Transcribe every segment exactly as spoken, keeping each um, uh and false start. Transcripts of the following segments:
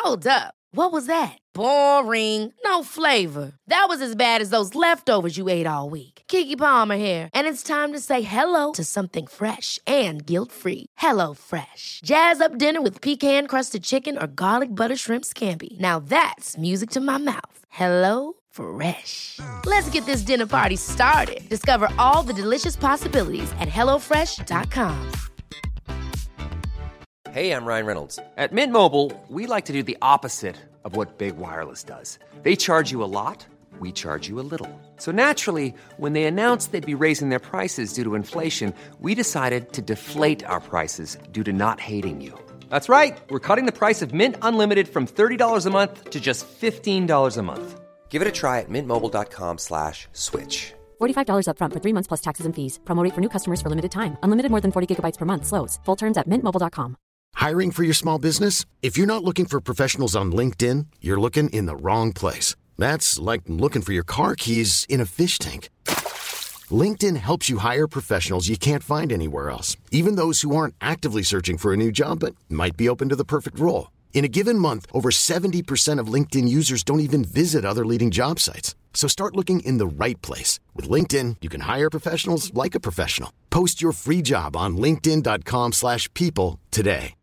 Hold up. What was that? Boring. No flavor. That was as bad as those leftovers you ate all week. Keke Palmer here, and it's time to say hello to something fresh and guilt-free. Hello Fresh. Jazz up dinner with pecan-crusted chicken or garlic butter shrimp scampi. Now that's music to my mouth. Hello Fresh. Let's get this dinner party started. Discover all the delicious possibilities at hello fresh dot com. Hey, I'm Ryan Reynolds. At Mint Mobile, we like to do the opposite of what Big Wireless does. They charge you a lot, we charge you a little. So naturally, when they announced they'd be raising their prices due to inflation, we decided to deflate our prices due to not hating you. That's right. We're cutting the price of Mint Unlimited from thirty dollars a month to just fifteen dollars a month. Give it a try at mintmobile.com slash switch. forty-five dollars up front for three months plus taxes and fees. Promo rate for new customers for limited time. Unlimited more than forty gigabytes per month slows. Full terms at mint mobile dot com. Hiring for your small business? If you're not looking for professionals on LinkedIn, you're looking in the wrong place. That's like looking for your car keys in a fish tank. LinkedIn helps you hire professionals you can't find anywhere else, even those who aren't actively searching for a new job but might be open to the perfect role. In a given month, over seventy percent of LinkedIn users don't even visit other leading job sites. So start looking in the right place. With LinkedIn, you can hire professionals like a professional. Post your free job on linkedin.com slash people today.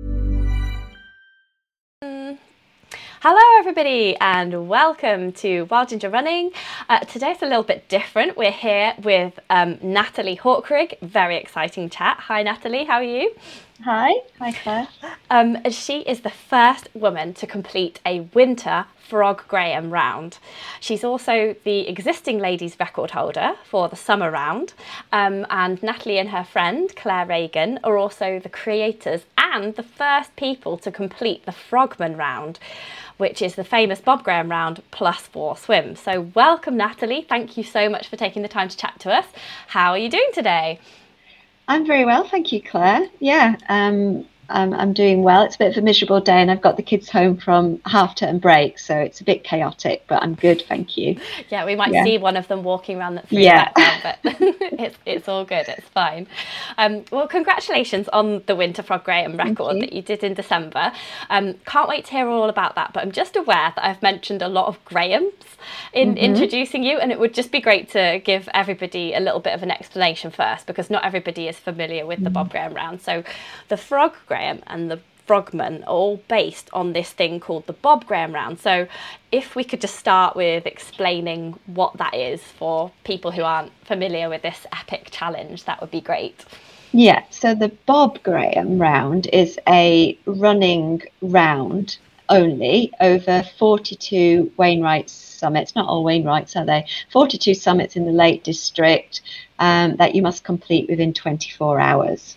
Hello everybody and welcome to Wild Ginger Running. Uh, today's a little bit different. We're here with um, Natalie Hawkrigg. Very exciting chat. Hi Natalie, how are you? Hi, hi Claire. Um, she is the first woman to complete a winter Frog Graham round. She's also the existing ladies record holder for the summer round, um, and Natalie and her friend Claire Reagan are also the creators and the first people to complete the Frogman round, which is the famous Bob Graham round plus four swims. So welcome Natalie, thank you so much for taking the time to chat to us. How are you doing today? I'm very well, thank you, Claire. Yeah, um, I'm, I'm doing well. It's a bit of a miserable day and I've got the kids home from half-term break, so it's a bit chaotic, but I'm good, thank you. Yeah, we might yeah. see one of them walking around that through yeah. the background, but it's, it's all good, it's fine. Um, well, congratulations on the Winter Frog Graham record you. that you did in December. Um, can't wait to hear all about that, but I'm just aware that I've mentioned a lot of Grahams in mm-hmm. introducing you, and it would just be great to give everybody a little bit of an explanation first, because not everybody is familiar with mm-hmm. the Bob Graham round. So the Frog Graham and the Frogman are all based on this thing called the Bob Graham round. So if we could just start with explaining what that is for people who aren't familiar with this epic challenge, that would be great. Yeah, so the Bob Graham round is a running round only over forty-two Wainwright summits, not all Wainwrights are they, forty-two summits in the Lake District um, that you must complete within twenty-four hours.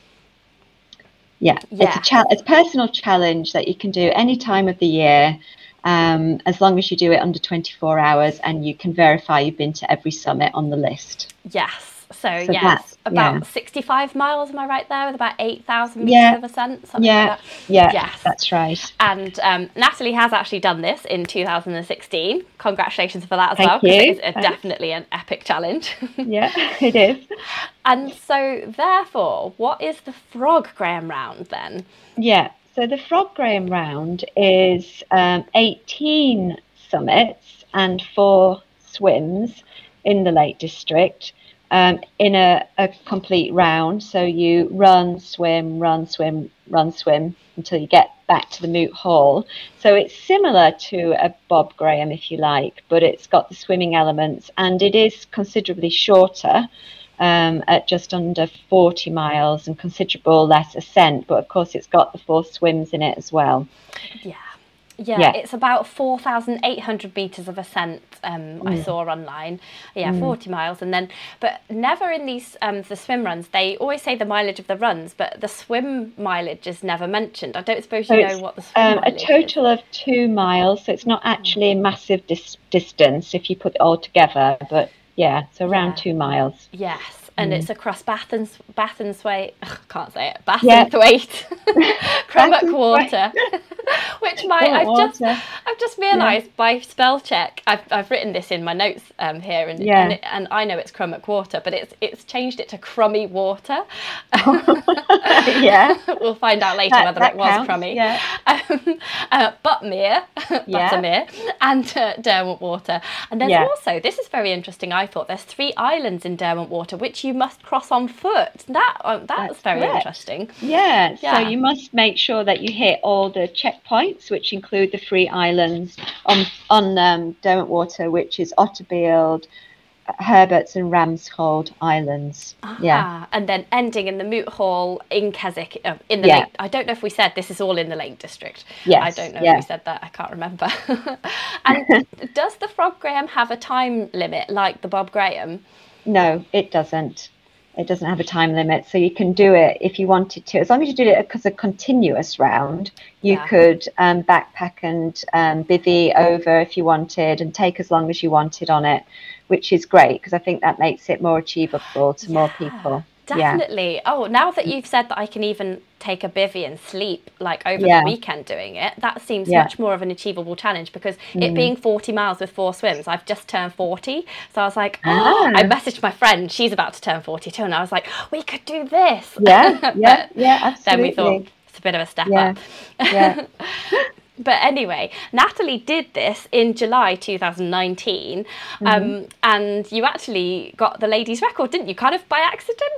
Yeah, yeah. It's a cha- it's a personal challenge that you can do any time of the year, um, as long as you do it under twenty-four hours and you can verify you've been to every summit on the list. Yes. So, so yes, about yeah. sixty-five miles, am I right there, with about eight thousand metres yeah. of ascent? Something yeah, like that. yeah, yes. that's right. And um, Natalie has actually done this in two thousand sixteen. Congratulations for that as Thank well, because it is a, definitely an epic challenge. Yeah, it is. And so, therefore, what is the Frog Graham round then? Yeah, so the Frog Graham round is um, eighteen summits and four swims in the Lake District. Um, in a, a complete round, so you run, swim, run, swim, run, swim until you get back to the Moot Hall. So it's similar to a Bob Graham, if you like, but it's got the swimming elements, and it is considerably shorter, um, at just under forty miles and considerable less ascent, but of course it's got the four swims in it as well. Yeah. Yeah, yeah. It's about four thousand eight hundred metres of ascent, um, mm. I saw online. Yeah, mm. forty miles. And then, but never in these, um, the swim runs, they always say the mileage of the runs, but the swim mileage is never mentioned. I don't suppose you so know what the swim um, mileage is. A total is. of two miles, so it's not actually a massive dis- distance if you put it all together, but yeah, so around yeah. two miles. Yes. And mm. it's across Bathans, Bathenswaite, I can't say it, Bathenswaite, yeah. Crummock Water, which my, I've water. just, I've just realised yeah. by spell check, I've, I've written this in my notes um, here, and yeah. and, it, and I know it's Crummock Water, but it's it's changed it to Crummy Water. Yeah, we'll find out later that, whether that it was counts. crummy. Yeah. um, uh, Buttermere, Yeah. Buttermere, and uh, Derwent Water. And there's Yeah. also, this is very interesting, I thought, there's three islands in Derwent Water which you must cross on foot. That uh, that's, That's very correct. interesting. Yeah, Yeah. so you must make sure that you hit all the checkpoints, which include the three islands on on um, Derwent Water, which is Otterfield, Herberts and Ramshold Islands. Yeah. Ah, and then ending in the Moot Hall in Keswick, uh, in the Yeah. Lake. I don't know if we said this is all in the Lake District. Yes, I don't know yeah. if we said that. I can't remember. And does the Frog Graham have a time limit like the Bob Graham? No, it doesn't. It doesn't have a time limit, so you can do it if you wanted to. As long as you did it as a continuous round, you Yeah. could um, backpack and um, bivvy over if you wanted and take as long as you wanted on it, which is great because I think that makes it more achievable to more people. Definitely. Yeah. Oh, now that you've said that I can even take a bivvy and sleep like over Yeah. the weekend doing it, that seems Yeah. much more of an achievable challenge because Mm. it being forty miles with four swims, I've just turned forty. So I was like, Ah. oh, I messaged my friend, she's about to turn forty-two, and I was like, we could do this. Yeah, yeah, yeah, absolutely. Then we thought it's a bit of a step Yeah, up. yeah. But anyway, Natalie did this in July two thousand nineteen, um, Mm-hmm. and you actually got the ladies' record, didn't you? Kind of by accident?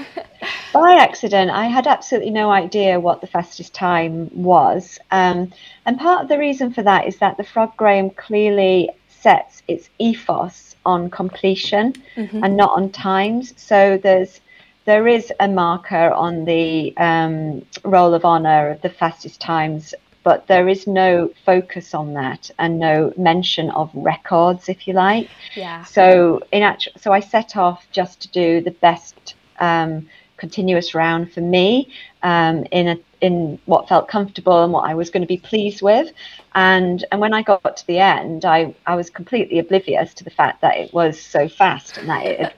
By accident, I had absolutely no idea what the fastest time was. Um, and part of the reason for that is that the Frog Graham clearly sets its ethos on completion and not on times. So there's there is a marker on the um, Roll of Honour of the fastest times, but there is no focus on that and no mention of records, if you like. Yeah. So in actual, so I set off just to do the best um, continuous round for me um, in a in what felt comfortable and what I was going to be pleased with. And and when I got to the end, I, I was completely oblivious to the fact that it was so fast and that it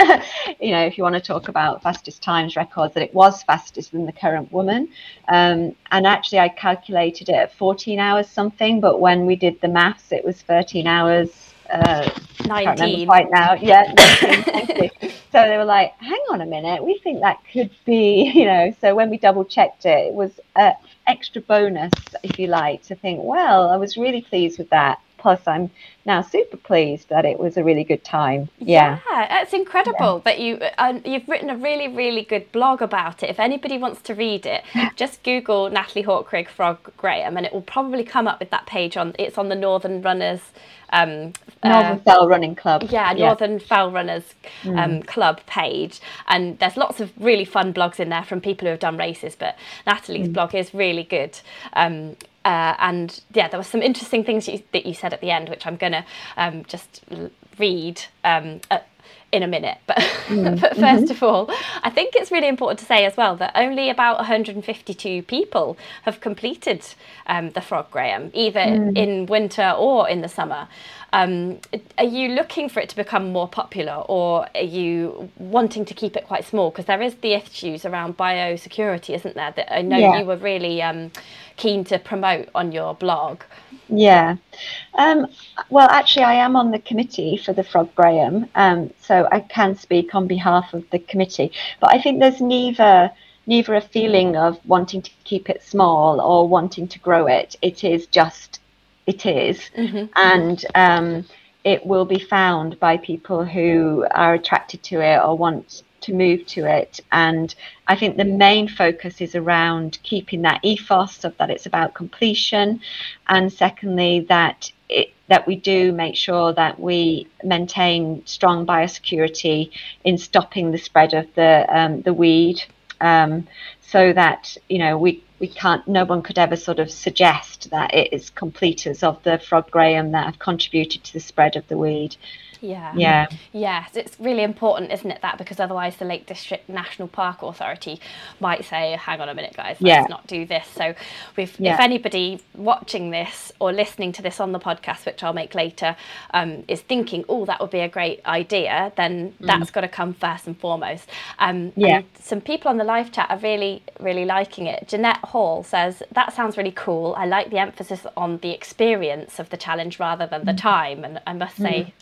you know, if you want to talk about fastest times records, that it was faster than the current woman. Um, and actually, I calculated it at fourteen hours something, but when we did the maths, it was thirteen hours. Uh, I can't remember quite now. Yeah, nineteen, thank you. So they were like, hang on a minute, we think that could be, you know, so when we double checked it, it was an extra bonus, if you like, to think, well, I was really pleased with that. Plus, I'm now super pleased that it was a really good time. Yeah, yeah, it's incredible yeah. that you uh, you've written a really really good blog about it. If anybody wants to read it, just Google Natalie Hawkrigg Frog Graham, and it will probably come up with that page on. It's on the Northern Runners. Um, Northern uh, Fell Running Club. Yeah, Northern yeah. Fell Runners um, mm. Club page. And there's lots of really fun blogs in there from people who have done races, but Natalie's mm. blog is really good. Um, uh, and yeah, there were some interesting things you, that you said at the end, which I'm going to um, just read um, at, in a minute. But, mm. but first mm-hmm. of all, I think it's really important to say as well that only about one hundred fifty-two people have completed um, the Frog Graham, either mm. in winter or in the summer. Um, are you looking for it to become more popular, or are you wanting to keep it quite small? Because there is the issues around biosecurity, isn't there, that I know yeah. you were really um, keen to promote on your blog. Yeah. Um, well, actually, I am on the committee for the Frog Graham, um, so I can speak on behalf of the committee. But I think there's neither neither a feeling of wanting to keep it small or wanting to grow it. It is just, it is. Mm-hmm. And um, it will be found by people who are attracted to it or want to move to it. And I think the main focus is around keeping that ethos of that it's about completion, and secondly that it, that we do make sure that we maintain strong biosecurity in stopping the spread of the um, the weed, um, so that you know we we can't no one could ever sort of suggest that it is completers of the Frog Graham that have contributed to the spread of the weed. Yeah. Yeah. Yes, it's really important, isn't it, that because otherwise the Lake District National Park Authority might say, hang on a minute, guys, let's yeah. not do this. So we've, yeah. if anybody watching this or listening to this on the podcast, which I'll make later, um, is thinking, oh, that would be a great idea, then mm. that's got to come first and foremost. Um, yeah. And some people on the live chat are really, really liking it. Jeanette Hall says, that sounds really cool. I like the emphasis on the experience of the challenge rather than the time. And I must say, mm. that does appeal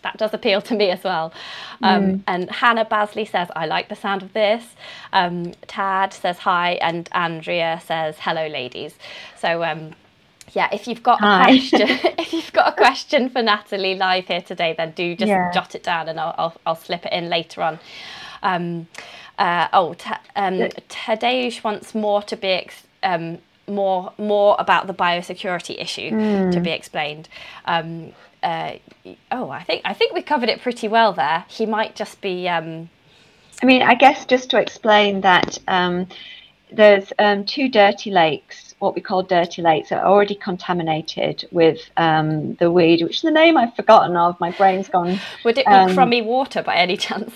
appeal to me as well. Um, Mm. And Hannah Basley says, I like the sound of this. Um, Tad says hi, and Andrea says, hello, ladies. So, um, yeah, if you've got Hi. a question, if you've got a question for Natalie live here today, then do just Yeah. jot it down, and I'll, I'll, I'll slip it in later on. Um, uh, oh, ta- um, Tadeusz wants more to be ex- um, more more about the biosecurity issue Mm. to be explained. Um, uh, oh, I think I think we covered it pretty well there. He might just be. Um, I mean, I guess just to explain that um, there's um, two dirty lakes, what we call dirty lakes, are already contaminated with um, the weed, which the name I've forgotten of. My brain's gone. would it be um, crummy water by any chance?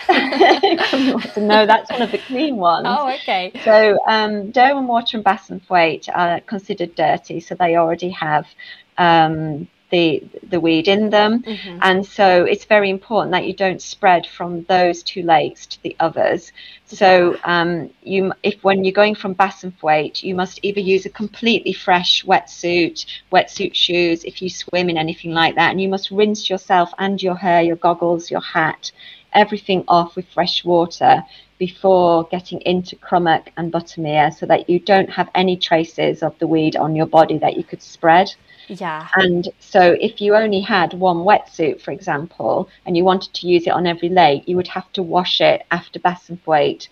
No, that's one of the clean ones. Oh, okay. So um, Derwent Water and Bassenthwaite are considered dirty, so they already have um, the the weed in them, Mhm. and so it's very important that you don't spread from those two lakes to the others. So um, you, if when you're going from Bassenthwaite, you must either use a completely fresh wetsuit, wetsuit shoes, if you swim in anything like that, and you must rinse yourself and your hair, your goggles, your hat, everything off with fresh water before getting into Crummock and Buttermere, so that you don't have any traces of the weed on your body that you could spread. Yeah. And so if you only had one wetsuit, for example, and you wanted to use it on every lake, you would have to wash it after Bassenthwaite,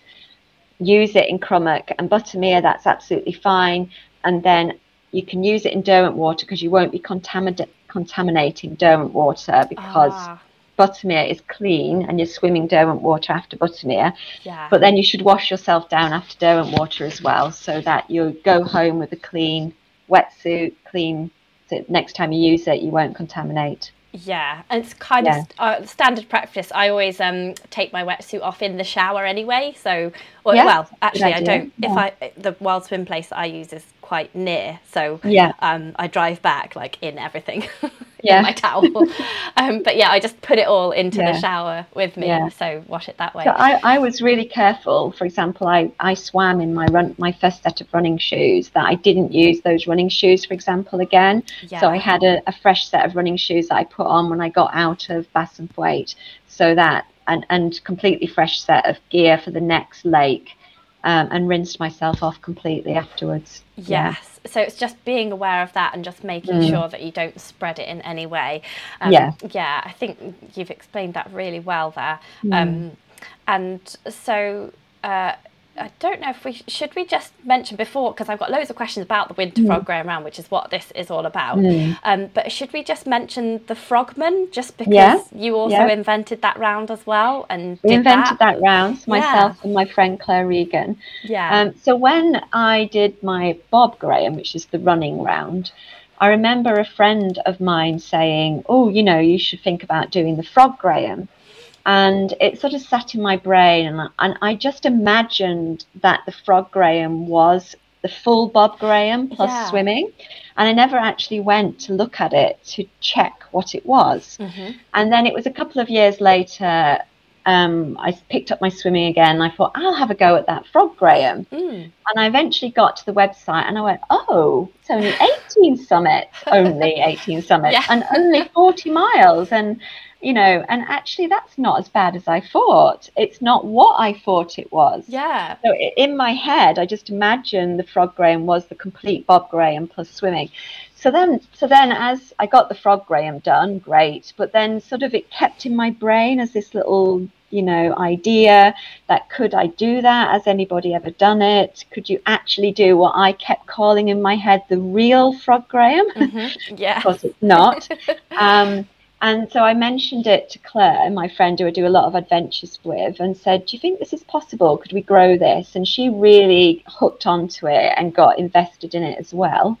use it in Crummock and Buttermere, that's absolutely fine. And then you can use it in Derwent Water because you won't be contamin- contaminating Derwent Water because Ah, Buttermere is clean and you're swimming Derwent Water after Buttermere. yeah. But then you should wash yourself down after Derwent Water as well, so that you go home with a clean wetsuit, clean, so next time you use it, you won't contaminate. Yeah, and it's kind Yeah. of uh, standard practice. I always um, take my wetsuit off in the shower anyway. So, or, Yeah, well, good actually, I idea. don't. If Yeah. I the wild swim place that I use is quite near, so Yeah. um, I drive back like in everything, Yeah. in my towel. um, but yeah, I just put it all into Yeah. the shower with me, Yeah. so wash it that way. So I, I was really careful. For example, I, I swam in my run my first set of running shoes, that I didn't use those running shoes, for example, again. Yeah. So I had a, a fresh set of running shoes that I put on when I got out of Bassenthwaite, so that and, and completely fresh set of gear for the next lake, um, and rinsed myself off completely afterwards. Yeah. Yes. So it's just being aware of that and just making Mm. sure that you don't spread it in any way. Um, Yeah. Yeah, I think you've explained that really well there. Mm. Um, and so uh, I don't know if we should we just mention before, because I've got loads of questions about the winter frog growing around, which is what this is all about. Mm. Um, but should we just mention the frogman, just because Yeah. you also Yeah. invented that round as well and We did invented that? that, round, myself and my friend Claire Regan. Yeah. Um, so when I did my Bob Graham, which is the running round, I remember a friend of mine saying, oh, you know, you should think about doing the Frog Graham. And it sort of sat in my brain, and I, and I just imagined that the Frog Graham was the full Bob Graham plus Yeah. swimming. And I never actually went to look at it to check what it was. Mm-hmm. And then it was a couple of years later, um, I picked up my swimming again. And I thought, I'll have a go at that Frog Graham. Mm. And I eventually got to the website and I went, oh, it's only eighteen summits, only eighteen summits, Yeah. and only forty miles. And, you know, and actually that's not as bad as I thought. It's not what I thought it was. Yeah. So i- in my head, I just imagined the Frog Graham was the complete Bob Graham plus swimming. So then, so then as I got the Frog Graham done, great. But then sort of it kept in my brain as this little, you know, idea that could I do that? Has anybody ever done it? Could you actually do what I kept calling in my head the real Frog Graham? Mm-hmm. Yeah. Of course it's not. um, and so I mentioned it to Claire, my friend who I do a lot of adventures with, and said, do you think this is possible? Could we grow this? And she really hooked onto it and got invested in it as well.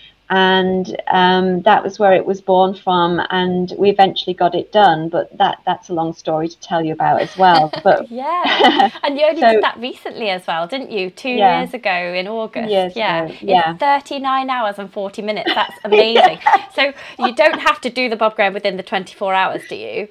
And um, that was where it was born from, and we eventually got it done, but that that's a long story to tell you about as well. But Yeah, and you only So- did that recently as well, didn't you? Two Yeah. years ago in August. Years yeah, ago, yeah. It's thirty-nine hours and forty minutes. That's amazing. So you don't have to do the Bob Graham within the twenty-four hours, do you?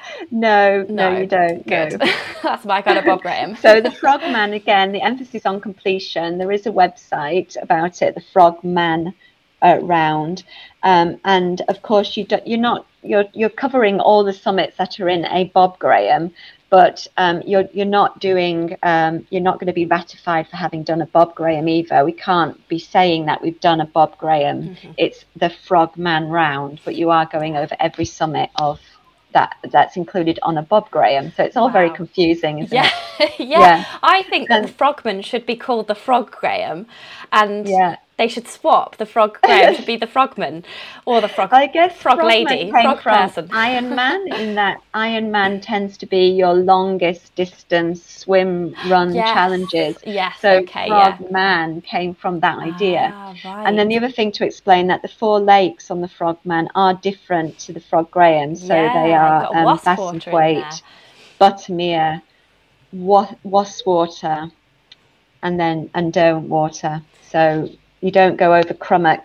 no, no, No. you don't. Good. No. That's my kind of Bob Graham. So the Frogman, again, the emphasis on completion. There is a website about it, the frogman uh, round, um, and of course you do, you're not you're you're covering all the summits that are in a Bob Graham, but um, you're you're not doing um, you're not going to be ratified for having done a Bob Graham either. We can't be saying that we've done a Bob Graham. Mm-hmm. It's the Frogman round, but you are going over every summit of that that's included on a Bob Graham. So it's all wow. very confusing, isn't yeah. it? yeah. yeah. I think that the Frogman should be called the Frog Graham, and yeah. they should swap. The Frog Graham should be the Frogman, or the Frog. I guess Frog Frogman Lady, came Frog from person. Ironman, in that Ironman tends to be your longest distance swim run yes. challenges. Yes. So okay, Frogman yeah. came from that idea. Ah, right. And then the other thing to explain that the four lakes on the Frogman are different to the Frog Graham. So yeah, they are um, Bassingthwaite, Buttermere, Wastwater, and then and Derwentwater. So you don't go over Crummock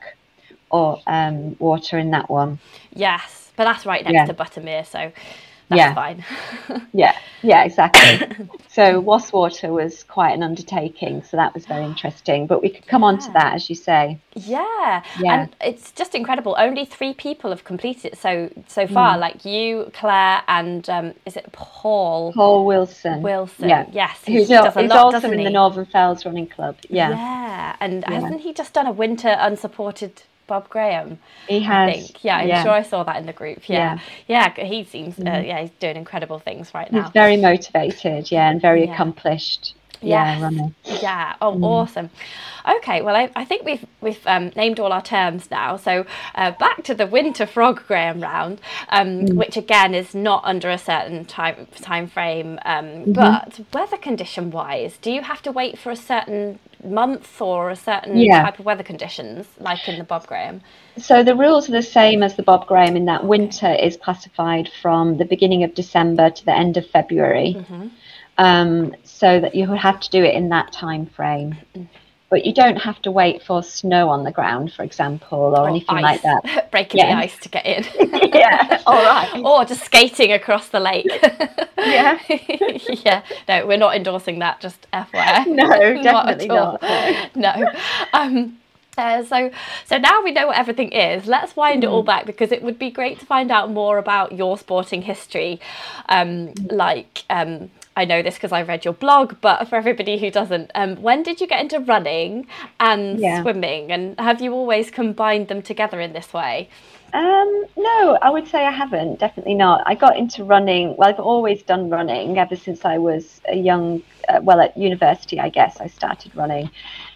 or um, water in that one. Yes, but that's right next yeah. to Buttermere, so that's yeah. fine. yeah, yeah, exactly. So Wastwater was quite an undertaking, so that was very interesting. But we could come yeah. on to that, as you say. Yeah. yeah, and it's just incredible. Only three people have completed it so so far, mm. like you, Claire, and um, is it Paul? Paul Wilson. Wilson, yeah. yes. Who's he does a he's lot, also in he? the Northern Fells Running Club. Yeah. Yeah, and yeah. hasn't he just done a winter unsupported Bob Graham? He has. I think. Yeah, I'm yeah. sure I saw that in the group. Yeah. Yeah, yeah he seems, mm. uh, yeah, he's doing incredible things right now. He's very motivated, yeah, and very yeah. accomplished. Yes. Yeah, runner. Yeah. Oh, mm. awesome. Okay, well, I, I think we've we've um, named all our terms now. So uh, back to the Winter Frog Graham round, um, mm. which again is not under a certain time time frame. Um, mm-hmm. But weather condition wise, do you have to wait for a certain month or a certain yeah. type of weather conditions, like in the Bob Graham? So the rules are the same as the Bob Graham in that winter is classified from the beginning of December to the end of February. Mm-hmm. Um, so that you would have to do it in that time frame. But you don't have to wait for snow on the ground, for example, or, or anything ice. like that. Breaking yeah. the ice to get in. yeah, all right. Or just skating across the lake. yeah. yeah, no, we're not endorsing that, just F Y I. No, definitely not. not. No. Um, Uh, so so now we know what everything is. Let's wind mm. it all back, because it would be great to find out more about your sporting history. Um, like, um, I know this because I read your blog, but for everybody who doesn't, um, when did you get into running and yeah. swimming? And have you always combined them together in this way? Um, no, I would say I haven't. Definitely not. I got into running. Well, I've always done running ever since I was a young, uh, well, at university, I guess I started running.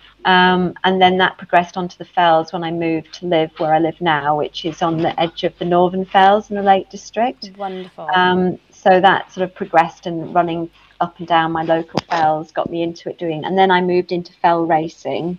Um, and then that progressed onto the Fells when I moved to live where I live now, which is on the edge of the Northern Fells in the Lake District. Wonderful. Um, so that sort of progressed, and running up and down my local fells got me into it doing. And then I moved into fell racing.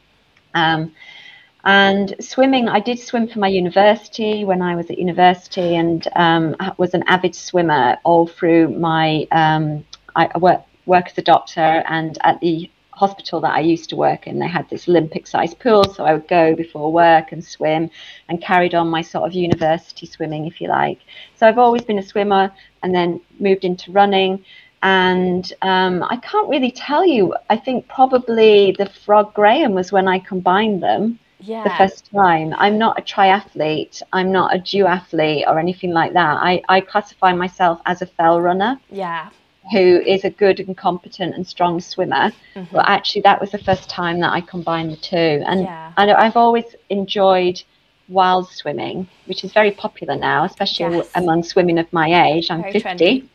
Um, and swimming, I did swim for my university when I was at university, and um, I was an avid swimmer all through my, um, I work, work as a doctor, and at the hospital that I used to work in, they had this Olympic-sized pool, so I would go before work and swim, and carried on my sort of university swimming, if you like. So I've always been a swimmer, and then moved into running, and um, I can't really tell you. I think probably the Frog Graham was when I combined them yeah. the first time. I'm not a triathlete, I'm not a duathlete or anything like that. I, I classify myself as a fell runner. Yeah. Who is a good and competent and strong swimmer, mm-hmm. but actually that was the first time that I combined the two. And, yeah. and I've always enjoyed wild swimming, which is very popular now, especially yes. among swimming of my age. I'm very fifty.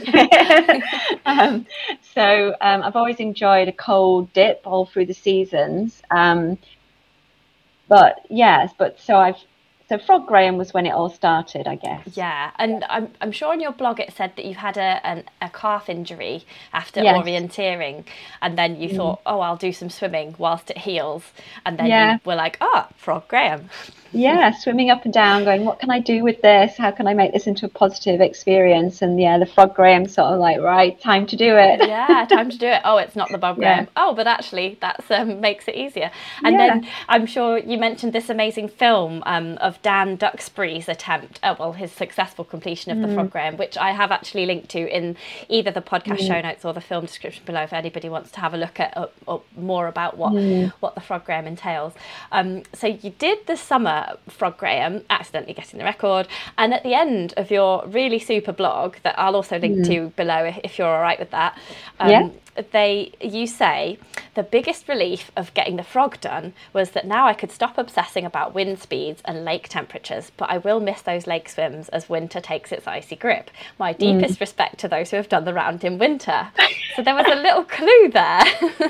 um, so um, I've always enjoyed a cold dip all through the seasons. Um, but yes, but so I've So Frog Graham was when it all started, I guess. Yeah, and I'm I'm sure on your blog it said that you had a an, a calf injury after yes. orienteering, and then you mm. thought, oh, I'll do some swimming whilst it heals, and then yeah. you were like, oh, Frog Graham. yeah, swimming up and down, going, what can I do with this? How can I make this into a positive experience? And yeah, the Frog Graham sort of like, right, time to do it. Yeah, time to do it. Oh, it's not the Bob Yeah. Graham. Oh, but actually, that's um, makes it easier. And Yeah. then I'm sure you mentioned this amazing film um, of Dan Duxbury's attempt, uh, well, his successful completion of the Frog Graham, which I have actually linked to in either the podcast show notes or the film description below if anybody wants to have a look at uh, uh, more about what what the Frog Graham entails. Um, so you did the summer Frog Graham, accidentally getting the record, and at the end of your really super blog that I'll also link to below if, if you're all right with that, um, Yeah. they you say the biggest relief of getting the frog done was that now I could stop obsessing about wind speeds and lake temperatures, but I will miss those lake swims as winter takes its icy grip. My deepest respect to those who have done the round in winter. So there was a little clue there,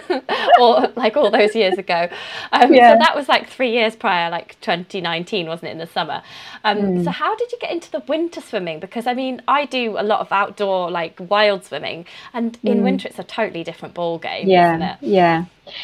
or like all those years ago. Um, Yeah. So that was like three years prior, like twenty nineteen, wasn't it, in the summer? Um, So how did you get into the winter swimming? Because I mean, I do a lot of outdoor, like wild swimming, and in winter it's a totally different ball game, isn't Yeah, it? yeah.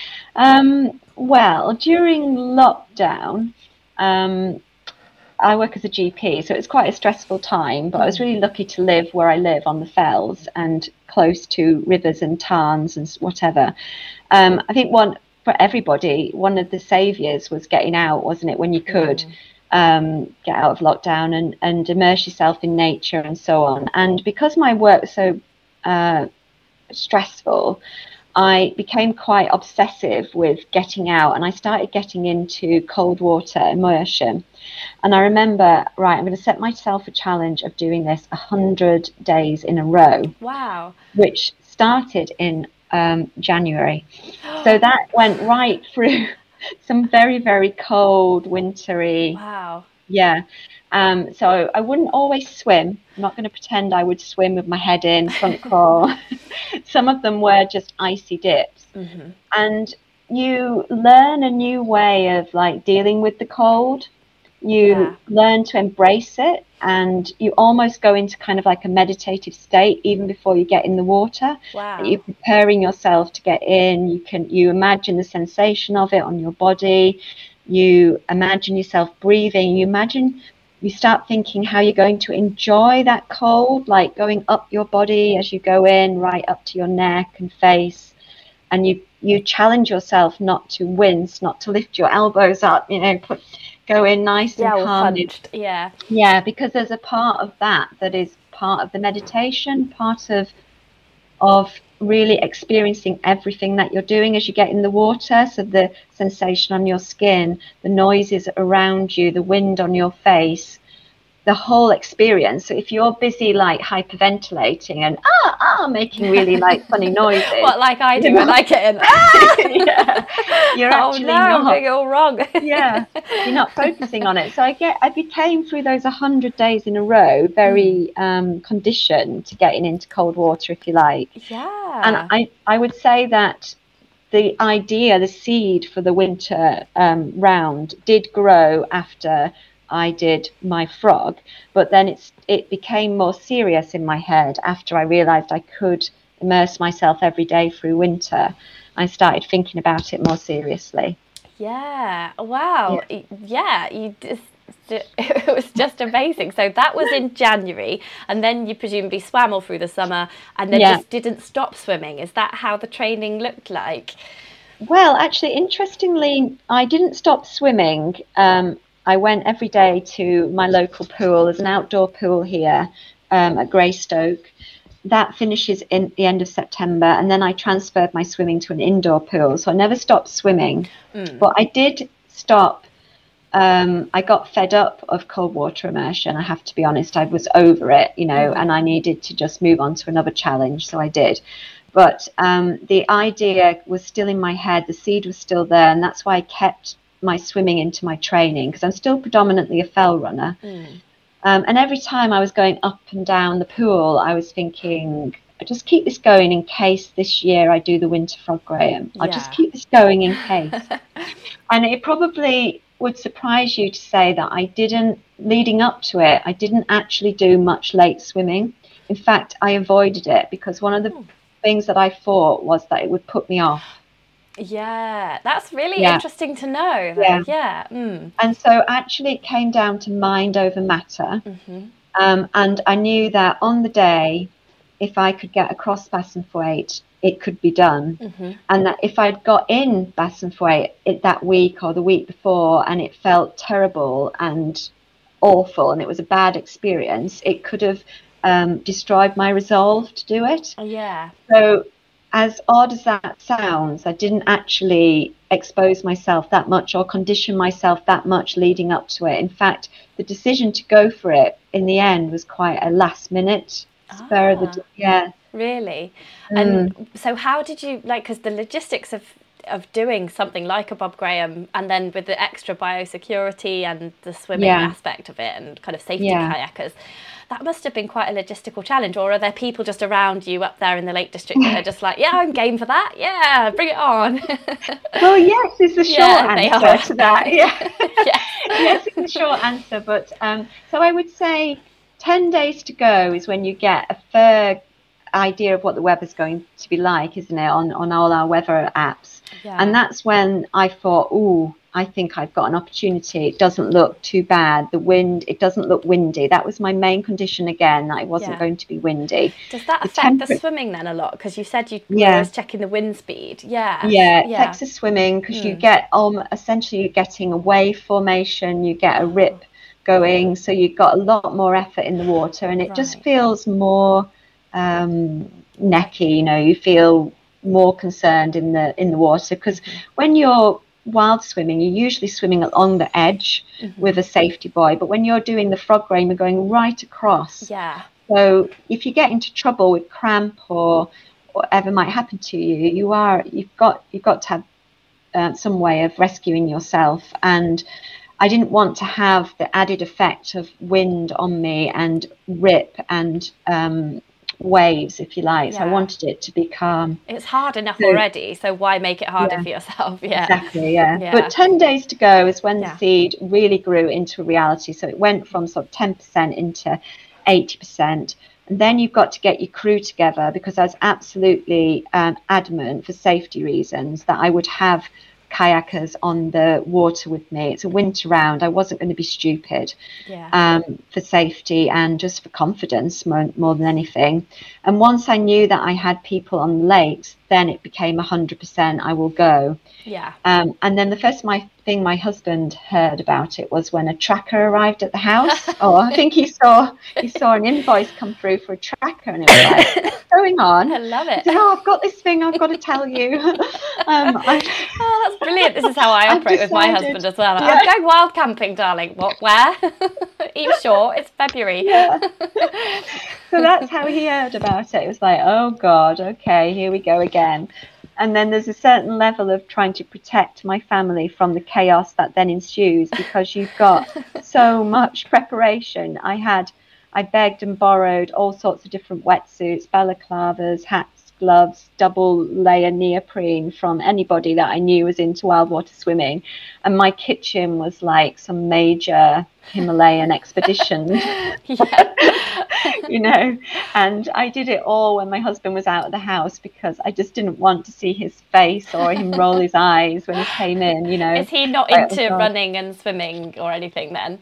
Um, well, during lockdown, um, I work as a G P, so it's quite a stressful time, but I was really lucky to live where I live on the fells and close to rivers and tarns and s- whatever. Um, I think one for everybody, one of the saviours was getting out, wasn't it, when you could um, get out of lockdown and, and immerse yourself in nature and so on. And because my work was so uh, stressful, I became quite obsessive with getting out, and I started getting into cold water immersion. And I remember, right, I'm going to set myself a challenge of doing this a hundred days in a row, Wow. which started in um, January. So that went right through some very, very cold, wintry, Wow. yeah. Um, so I wouldn't always swim. I'm not going to pretend I would swim with my head in, front crawl. Some of them were just icy dips. Mm-hmm. And you learn a new way of like dealing with the cold. You Yeah. learn to embrace it, and you almost go into kind of like a meditative state even before you get in the water. Wow. You're preparing yourself to get in. You can you imagine the sensation of it on your body. You imagine yourself breathing. You imagine you start thinking how you're going to enjoy that cold, like going up your body as you go in, right up to your neck and face. And you you challenge yourself not to wince, not to lift your elbows up, you know, put go in nice Yeah, and all calm. hunched. Yeah. Yeah, because there's a part of that that is part of the meditation, part of of really experiencing everything that you're doing as you get in the water. So the sensation on your skin, the noises around you, the wind on your face, the whole experience. So if you're busy like hyperventilating and ah ah making really like funny noises, What, like I do You're when not- I get in? Ah! yeah, you're Oh actually no, I'm not. doing it all wrong. Yeah, you're not focusing on it. So I get, I became through those a hundred days in a row very um, conditioned to getting into cold water, if you like. Yeah. And I, I would say that the idea, the seed for the winter um, round did grow after I did my frog, but then it's it became more serious in my head after I realized I could immerse myself every day through winter. I started thinking about it more seriously. Yeah. Wow. Y- Yeah. You just, it was just amazing. So that was in January, and then you presumably swam all through the summer, and then Yeah. just didn't stop swimming. Is that how the training looked like? Well, actually, interestingly, I didn't stop swimming. Um, I went every day to my local pool. There's an outdoor pool here um, at Greystoke. That finishes in the end of September, and then I transferred my swimming to an indoor pool. So I never stopped swimming, but I did stop. Um, I got fed up of cold water immersion. I have to be honest. I was over it, you know, and I needed to just move on to another challenge. So I did. But um, the idea was still in my head. The seed was still there, and that's why I kept my swimming into my training, because I'm still predominantly a fell runner. Um, and every time I was going up and down the pool, I was thinking, I just keep this going in case this year I do the Winter Frog Graham. I'll just Yeah. keep this going in case. And it probably would surprise you to say that I didn't, leading up to it, I didn't actually do much lake swimming. In fact, I avoided it because one of the things that I thought was that it would put me off. Yeah, that's really Yeah. interesting to know. Though. Yeah. Yeah. Mm. And so actually it came down to mind over matter. Mm-hmm. Um, and I knew that on the day, if I could get across Bassenthwaite, it could be done. Mm-hmm. And that if I'd got in Bassenthwaite it, that week or the week before and it felt terrible and awful and it was a bad experience, it could have um, destroyed my resolve to do it. Yeah. So as odd as that sounds, I didn't actually expose myself that much or condition myself that much leading up to it. In fact, the decision to go for it in the end was quite a last minute spur of the, yeah. Really? Mm. And so how did you, like, because the logistics of of doing something like a Bob Graham and then with the extra biosecurity and the swimming Yeah. aspect of it and kind of safety Yeah. kayakers, that must have been quite a logistical challenge. Or are there people just around you up there in the Lake District that are just like, yeah, I'm game for that, yeah, bring it on? Well, yes is the short Yeah, they answer are. to that. Yeah. Yes. Yes is the short answer. But um, so I would say ten days to go is when you get a fair idea of what the weather's going to be like, isn't it, on, on all our weather apps. Yeah. And that's when I thought, oh, I think I've got an opportunity. It doesn't look too bad. The wind, it doesn't look windy. That was my main condition again, that it wasn't Yeah. going to be windy. Does that The affect the temper- swimming then a lot? Because you said you were Yeah. always checking the wind speed. Yeah. Yeah, it Yeah. affects the swimming because Mm. you get um essentially you're getting a wave formation, you get a rip going, so you've got a lot more effort in the water, and it just Right. feels more um, necky. You know, you feel more concerned in the in the water because when you're wild swimming, you're usually swimming along the edge Mm-hmm. with a safety buoy, but when you're doing the frog game, you're going right across. Yeah. So if you get into trouble with cramp or whatever might happen to you, you are you've got you've got to have uh, some way of rescuing yourself. And I didn't want to have the added effect of wind on me and rip and um, waves, if you like. So I Yeah. wanted it to be calm. It's hard enough So- already, so why make it harder Yeah. for yourself? Yeah. Exactly, yeah. Yeah. But ten days to go is when Yeah. the seed really grew into a reality. So it went from sort of ten percent into eighty percent. And then you've got to get your crew together because I was absolutely um, adamant for safety reasons that I would have kayakers on the water with me. It's a winter round. I wasn't going to be stupid. Yeah. Um, for safety and just for confidence more, more than anything. And once I knew that I had people on the lakes, then it became one hundred percent I will go. Yeah. Um, and then the first my thing my husband heard about it was when a tracker arrived at the house. Oh, I think he saw he saw an invoice come through for a tracker, and it was like, what's going on? I love He it. said, oh, I've got this thing I've got to tell you. um, I, Oh, that's brilliant. This is how I I've operate with my decided- husband as well. Yeah. I'm going wild camping, darling. What? Where? Eat short. It's February. Yeah. So that's how he heard about it. It was like, oh God, okay, here we go again. And then there's a certain level of trying to protect my family from the chaos that then ensues because you've got so much preparation. I had, I begged and borrowed all sorts of different wetsuits, balaclavas, hats, gloves, double layer neoprene from anybody that I knew was into wild water swimming. And my kitchen was like some major Himalayan expedition. Yeah. You know, and I did it all when my husband was out of the house because I just didn't want to see his face or him roll his eyes when he came in, you know. Is he not Like, into oh God. running and swimming or anything then?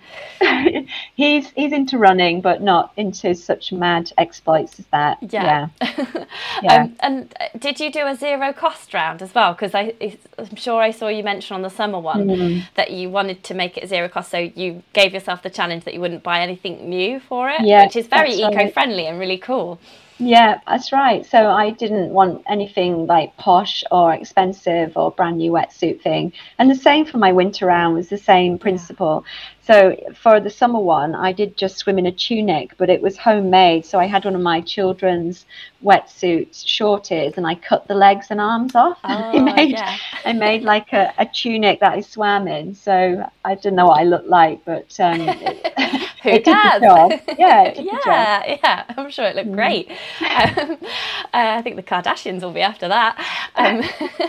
he's he's into running, but not into such mad exploits as that. Yeah. Yeah. Yeah. Um, and uh, did you do a zero cost round as well? Because I'm sure I saw you mention on the summer one Mm. that you wanted to make it zero cost, so you gave yourself the challenge that you wouldn't buy anything new for it, Yeah, which is very that's right. eco-friendly and really cool. Yeah, that's right. So I didn't want anything like posh or expensive or brand new wetsuit thing. And the same for my winter round was the same principle. So for the summer one, I did just swim in a tunic, but it was homemade. So I had one of my children's wetsuit shorties and I cut the legs and arms off. I Oh, made yeah. I made like a, a tunic that I swam in. So I don't know what I looked like, but um, Who it does? did the job. Yeah, it did the job. yeah, yeah. I'm sure it looked mm. great. Um, uh, I think the Kardashians will be after that. Um,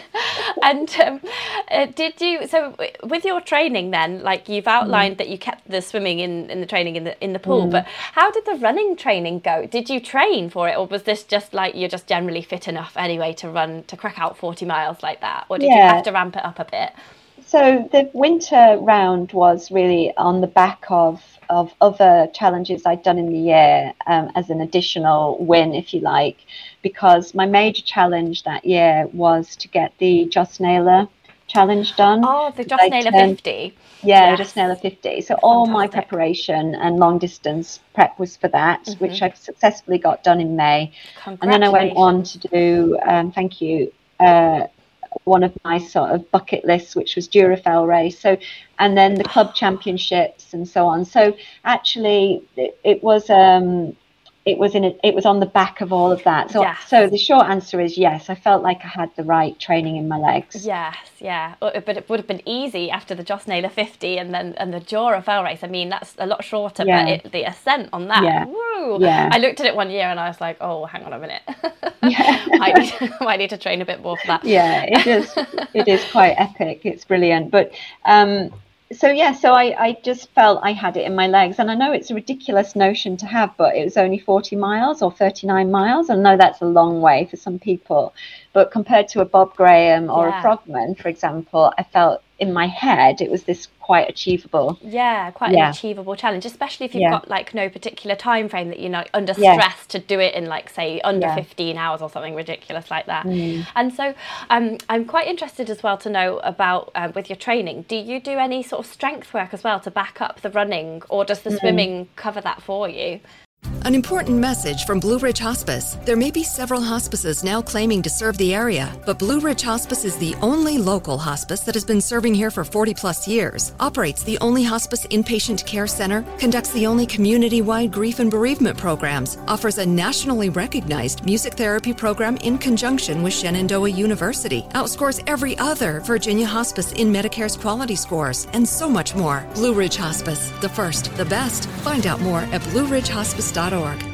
and um, uh, did you? So with your training, then, like you've outlined mm. that you kept the swimming in, in the training in the in the pool, mm. but how did the running training go? Did you train for it, or was this just like you're just generally fit enough anyway to run to crack out forty miles like that, or did yeah. you have to ramp it up a bit? So the winter round was really on the back of of other challenges I'd done in the year um, as an additional win, if you like, because my major challenge that year was to get the Joss Naylor challenge done. Oh, the Joss Naylor fifty. Yeah, yes. the Joss Naylor fifty. So all Fantastic. My preparation and long distance prep was for that, mm-hmm. which I successfully got done in May. And then I went on to do, um, thank you, uh, one of my sort of bucket lists, which was Durafell race. So, and then the club championships and so on. So actually, it, it was um, it was in a, it was on the back of all of that. So, yes. so the short answer is yes. I felt like I had the right training in my legs. Yes, yeah. But it would have been easy after the Joss Naylor fifty and then and the Durafell race. I mean, that's a lot shorter, yeah. but it, the ascent on that. Yeah. Woo! Yeah. I looked at it one year and I was like, oh, hang on a minute. Yeah. I need, I need to train a bit more for that. Yeah, it is. It is quite epic. It's brilliant. But um, so yeah, so I, I just felt I had it in my legs, and I know it's a ridiculous notion to have, but it was only forty miles or thirty-nine miles. I know that's a long way for some people, but compared to a Bob Graham or yeah. a Frogman, for example, I felt in my head it was this quite achievable. Yeah, quite yeah. an achievable challenge, especially if you've yeah. got like no particular time frame that you're not under yeah. stress to do it in like say under yeah. fifteen hours or something ridiculous like that. Mm. And so um, I'm quite interested as well to know about um, with your training, do you do any sort of strength work as well to back up the running, or does the mm. swimming cover that for you? An important message from Blue Ridge Hospice. There may be several hospices now claiming to serve the area, but Blue Ridge Hospice is the only local hospice that has been serving here for forty plus years, operates the only hospice inpatient care center, conducts the only community-wide grief and bereavement programs, offers a nationally recognized music therapy program in conjunction with Shenandoah University, outscores every other Virginia hospice in Medicare's quality scores, and so much more. Blue Ridge Hospice, the first, the best. Find out more at blue ridge hospice dot org.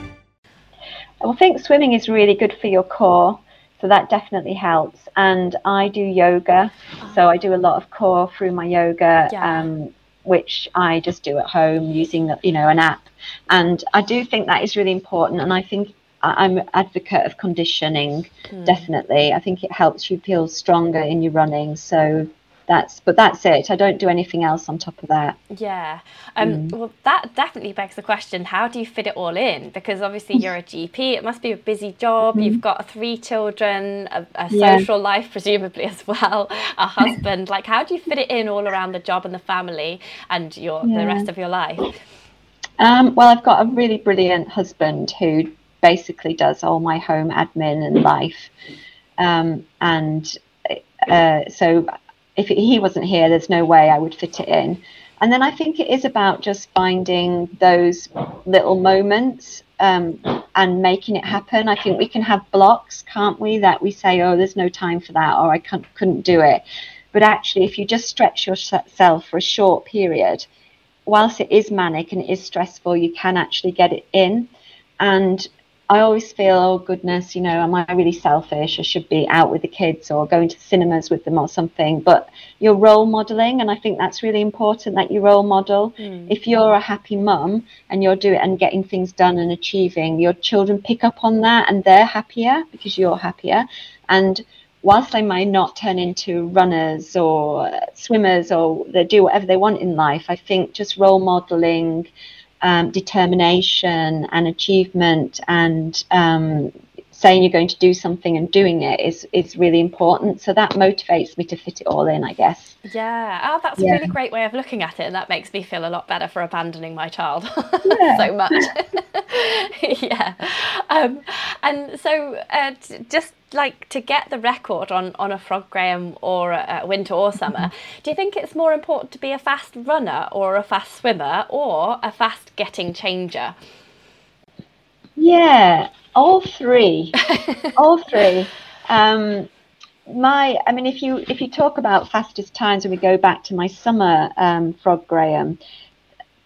I think swimming is really good for your core, so that definitely helps. And I do yoga, so I do a lot of core through my yoga, yeah. um, which I just do at home using, you know, an app. And I do think that is really important. And I think I'm an advocate of conditioning, mm. definitely. I think it helps you feel stronger in your running. So That's, but that's it. I don't do anything else on top of that. Yeah. Um, mm. Well, that definitely begs the question, how do you fit it all in? Because obviously you're a G P. It must be a busy job. Mm. You've got three children, a, a yeah. social life presumably as well, a husband. Like, how do you fit it in all around the job and the family and your yeah. the rest of your life? Um, well, I've got a really brilliant husband who basically does all my home admin and life. Um, and uh, so... If he wasn't here, there's no way I would fit it in. And then I think it is about just finding those little moments um, and making it happen. I think we can have blocks, can't we, that we say, oh, there's no time for that, or I can't, couldn't do it. But actually, if you just stretch yourself for a short period, whilst it is manic and it is stressful, you can actually get it in. And I always feel, oh goodness, you know, am I really selfish? I should be out with the kids or going to cinemas with them or something. But you're role modeling, and I think that's really important that you role model. Mm. If you're a happy mum and you're doing and getting things done and achieving, your children pick up on that and they're happier because you're happier. And whilst they might not turn into runners or swimmers or they do whatever they want in life, I think just role modeling Um, determination and achievement and um, saying you're going to do something and doing it is is really important. So that motivates me to fit it all in, I guess. Yeah. Oh, that's yeah. a really great way of looking at it, and that makes me feel a lot better for abandoning my child yeah. so much. yeah. Um, and so uh, t- just like to get the record on, on a Frog Graham or a, a winter or summer, mm-hmm. do you think it's more important to be a fast runner or a fast swimmer or a fast getting changer? Yeah, all three, all three. Um, my, I mean, if you if you talk about fastest times, when we go back to my summer um, Frog Graham,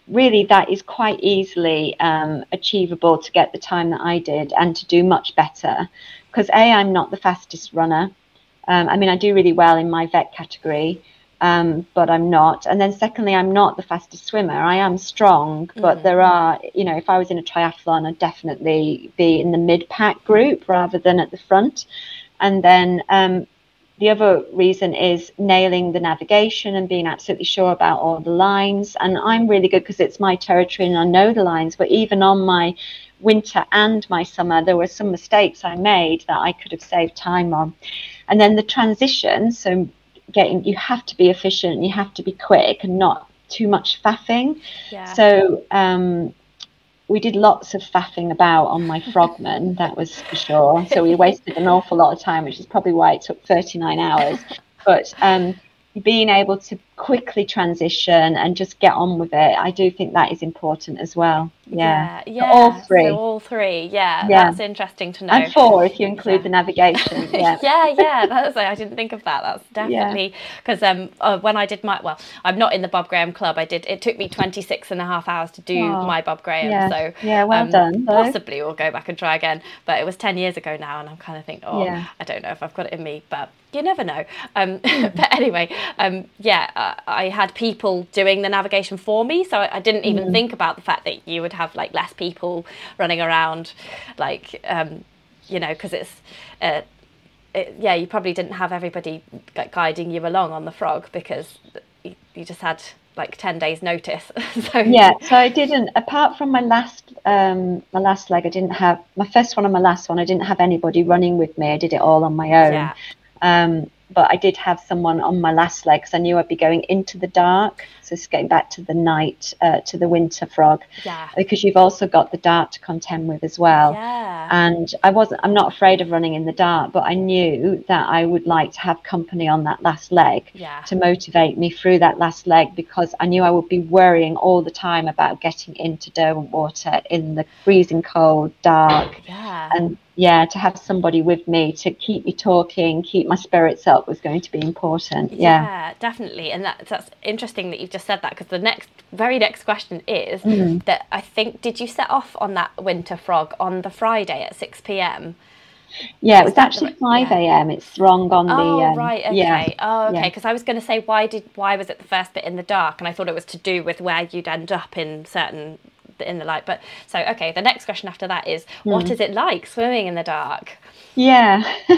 really that is quite easily um, achievable to get the time that I did and to do much better. Because A, I'm not the fastest runner. Um, I mean, I do really well in my vet category, um, but I'm not. And then secondly, I'm not the fastest swimmer. I am strong, but mm. there are, you know, if I was in a triathlon, I'd definitely be in the mid-pack group rather than at the front. And then um, the other reason is nailing the navigation and being absolutely sure about all the lines. And I'm really good because it's my territory and I know the lines, but even on my winter and my summer, there were some mistakes I made that I could have saved time on. And then the transition, so getting, you have to be efficient, you have to be quick and not too much faffing. Yeah. So um, we did lots of faffing about on my frogman, that was for sure. So we wasted an awful lot of time, which is probably why it took thirty-nine hours. But um, being able to quickly transition and just get on with it, I do think that is important as well. Yeah, yeah, yeah. All three. So all three, yeah, yeah. That's interesting to know. And four if you include yeah. the navigation. Yeah, yeah, yeah. That's I didn't think of that. That's definitely because yeah. um uh, when I did my well, I'm not in the Bob Graham Club. I did. It took me twenty-six and a half hours to do oh, my Bob Graham. Yeah. So yeah, well um, done. Though. Possibly we'll go back and try again. But it was ten years ago now, and I'm kind of thinking, oh, yeah. I don't know if I've got it in me, but you never know. Um, but anyway, um, yeah, uh, I had people doing the navigation for me, so I, I didn't even mm. think about the fact that you would have like less people running around, like um, you know, because it's uh, it, yeah, you probably didn't have everybody guiding you along on the frog because you, you just had like ten days notice. So yeah, so I didn't, apart from my last um my last leg, I didn't have my first one and my last one, I didn't have anybody running with me. I did it all on my own. Yeah. Um, but I did have someone on my last leg because I knew I'd be going into the dark. So it's getting back to the night, uh, to the winter frog. Yeah. Because you've also got the dark to contend with as well. Yeah. And I wasn't, I'm not afraid of running in the dark, but I knew that I would like to have company on that last leg yeah. to motivate me through that last leg, because I knew I would be worrying all the time about getting into Derwent Water in the freezing cold, dark. Yeah. And yeah, to have somebody with me to keep me talking, keep my spirits up was going to be important. Yeah, yeah definitely. And that, that's interesting that you've just said that, because the next, very next question is mm. that I think, did you set off on that winter frog on the Friday at six p.m? Yeah, it was actually five a.m. Yeah. It's throng on oh, the... Oh, um, right, okay. Yeah. Oh, okay, yeah. because I was going to say, why did why was it the first bit in the dark? And I thought it was to do with where you'd end up in certain... in the light. But so okay, the next question after that is mm. what is it like swimming in the dark? Yeah.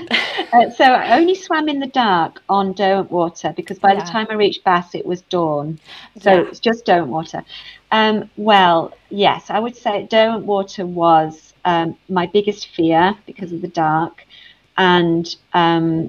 uh, so I only swam in the dark on Derwent Water because by yeah. the time I reached Bass it was dawn, so yeah. it's just Derwent Water. Um well yes, I would say Derwent Water was um my biggest fear because of the dark, and um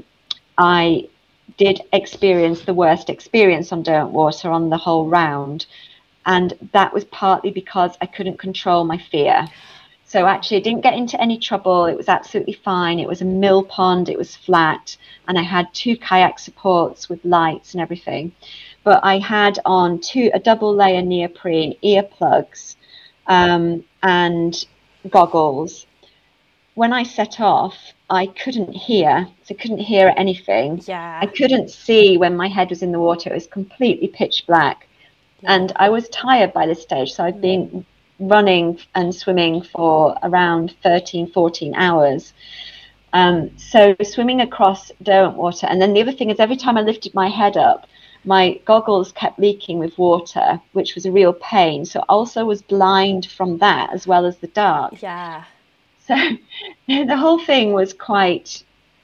I did experience the worst experience on Derwent Water on the whole round. And that was partly because I couldn't control my fear. So actually I didn't get into any trouble. It was absolutely fine. It was a mill pond. It was flat. And I had two kayak supports with lights and everything. But I had on two, a double layer neoprene, earplugs, um, and goggles. When I set off, I couldn't hear. So I couldn't hear anything. Yeah. I couldn't see when my head was in the water. It was completely pitch black. Yeah. And I was tired by this stage, so I'd been running and swimming for around thirteen, fourteen hours. Um, so swimming across Derwent Water, and then the other thing is every time I lifted my head up, my goggles kept leaking with water, which was a real pain. So I also was blind from that as well as the dark. Yeah. So the whole thing was quite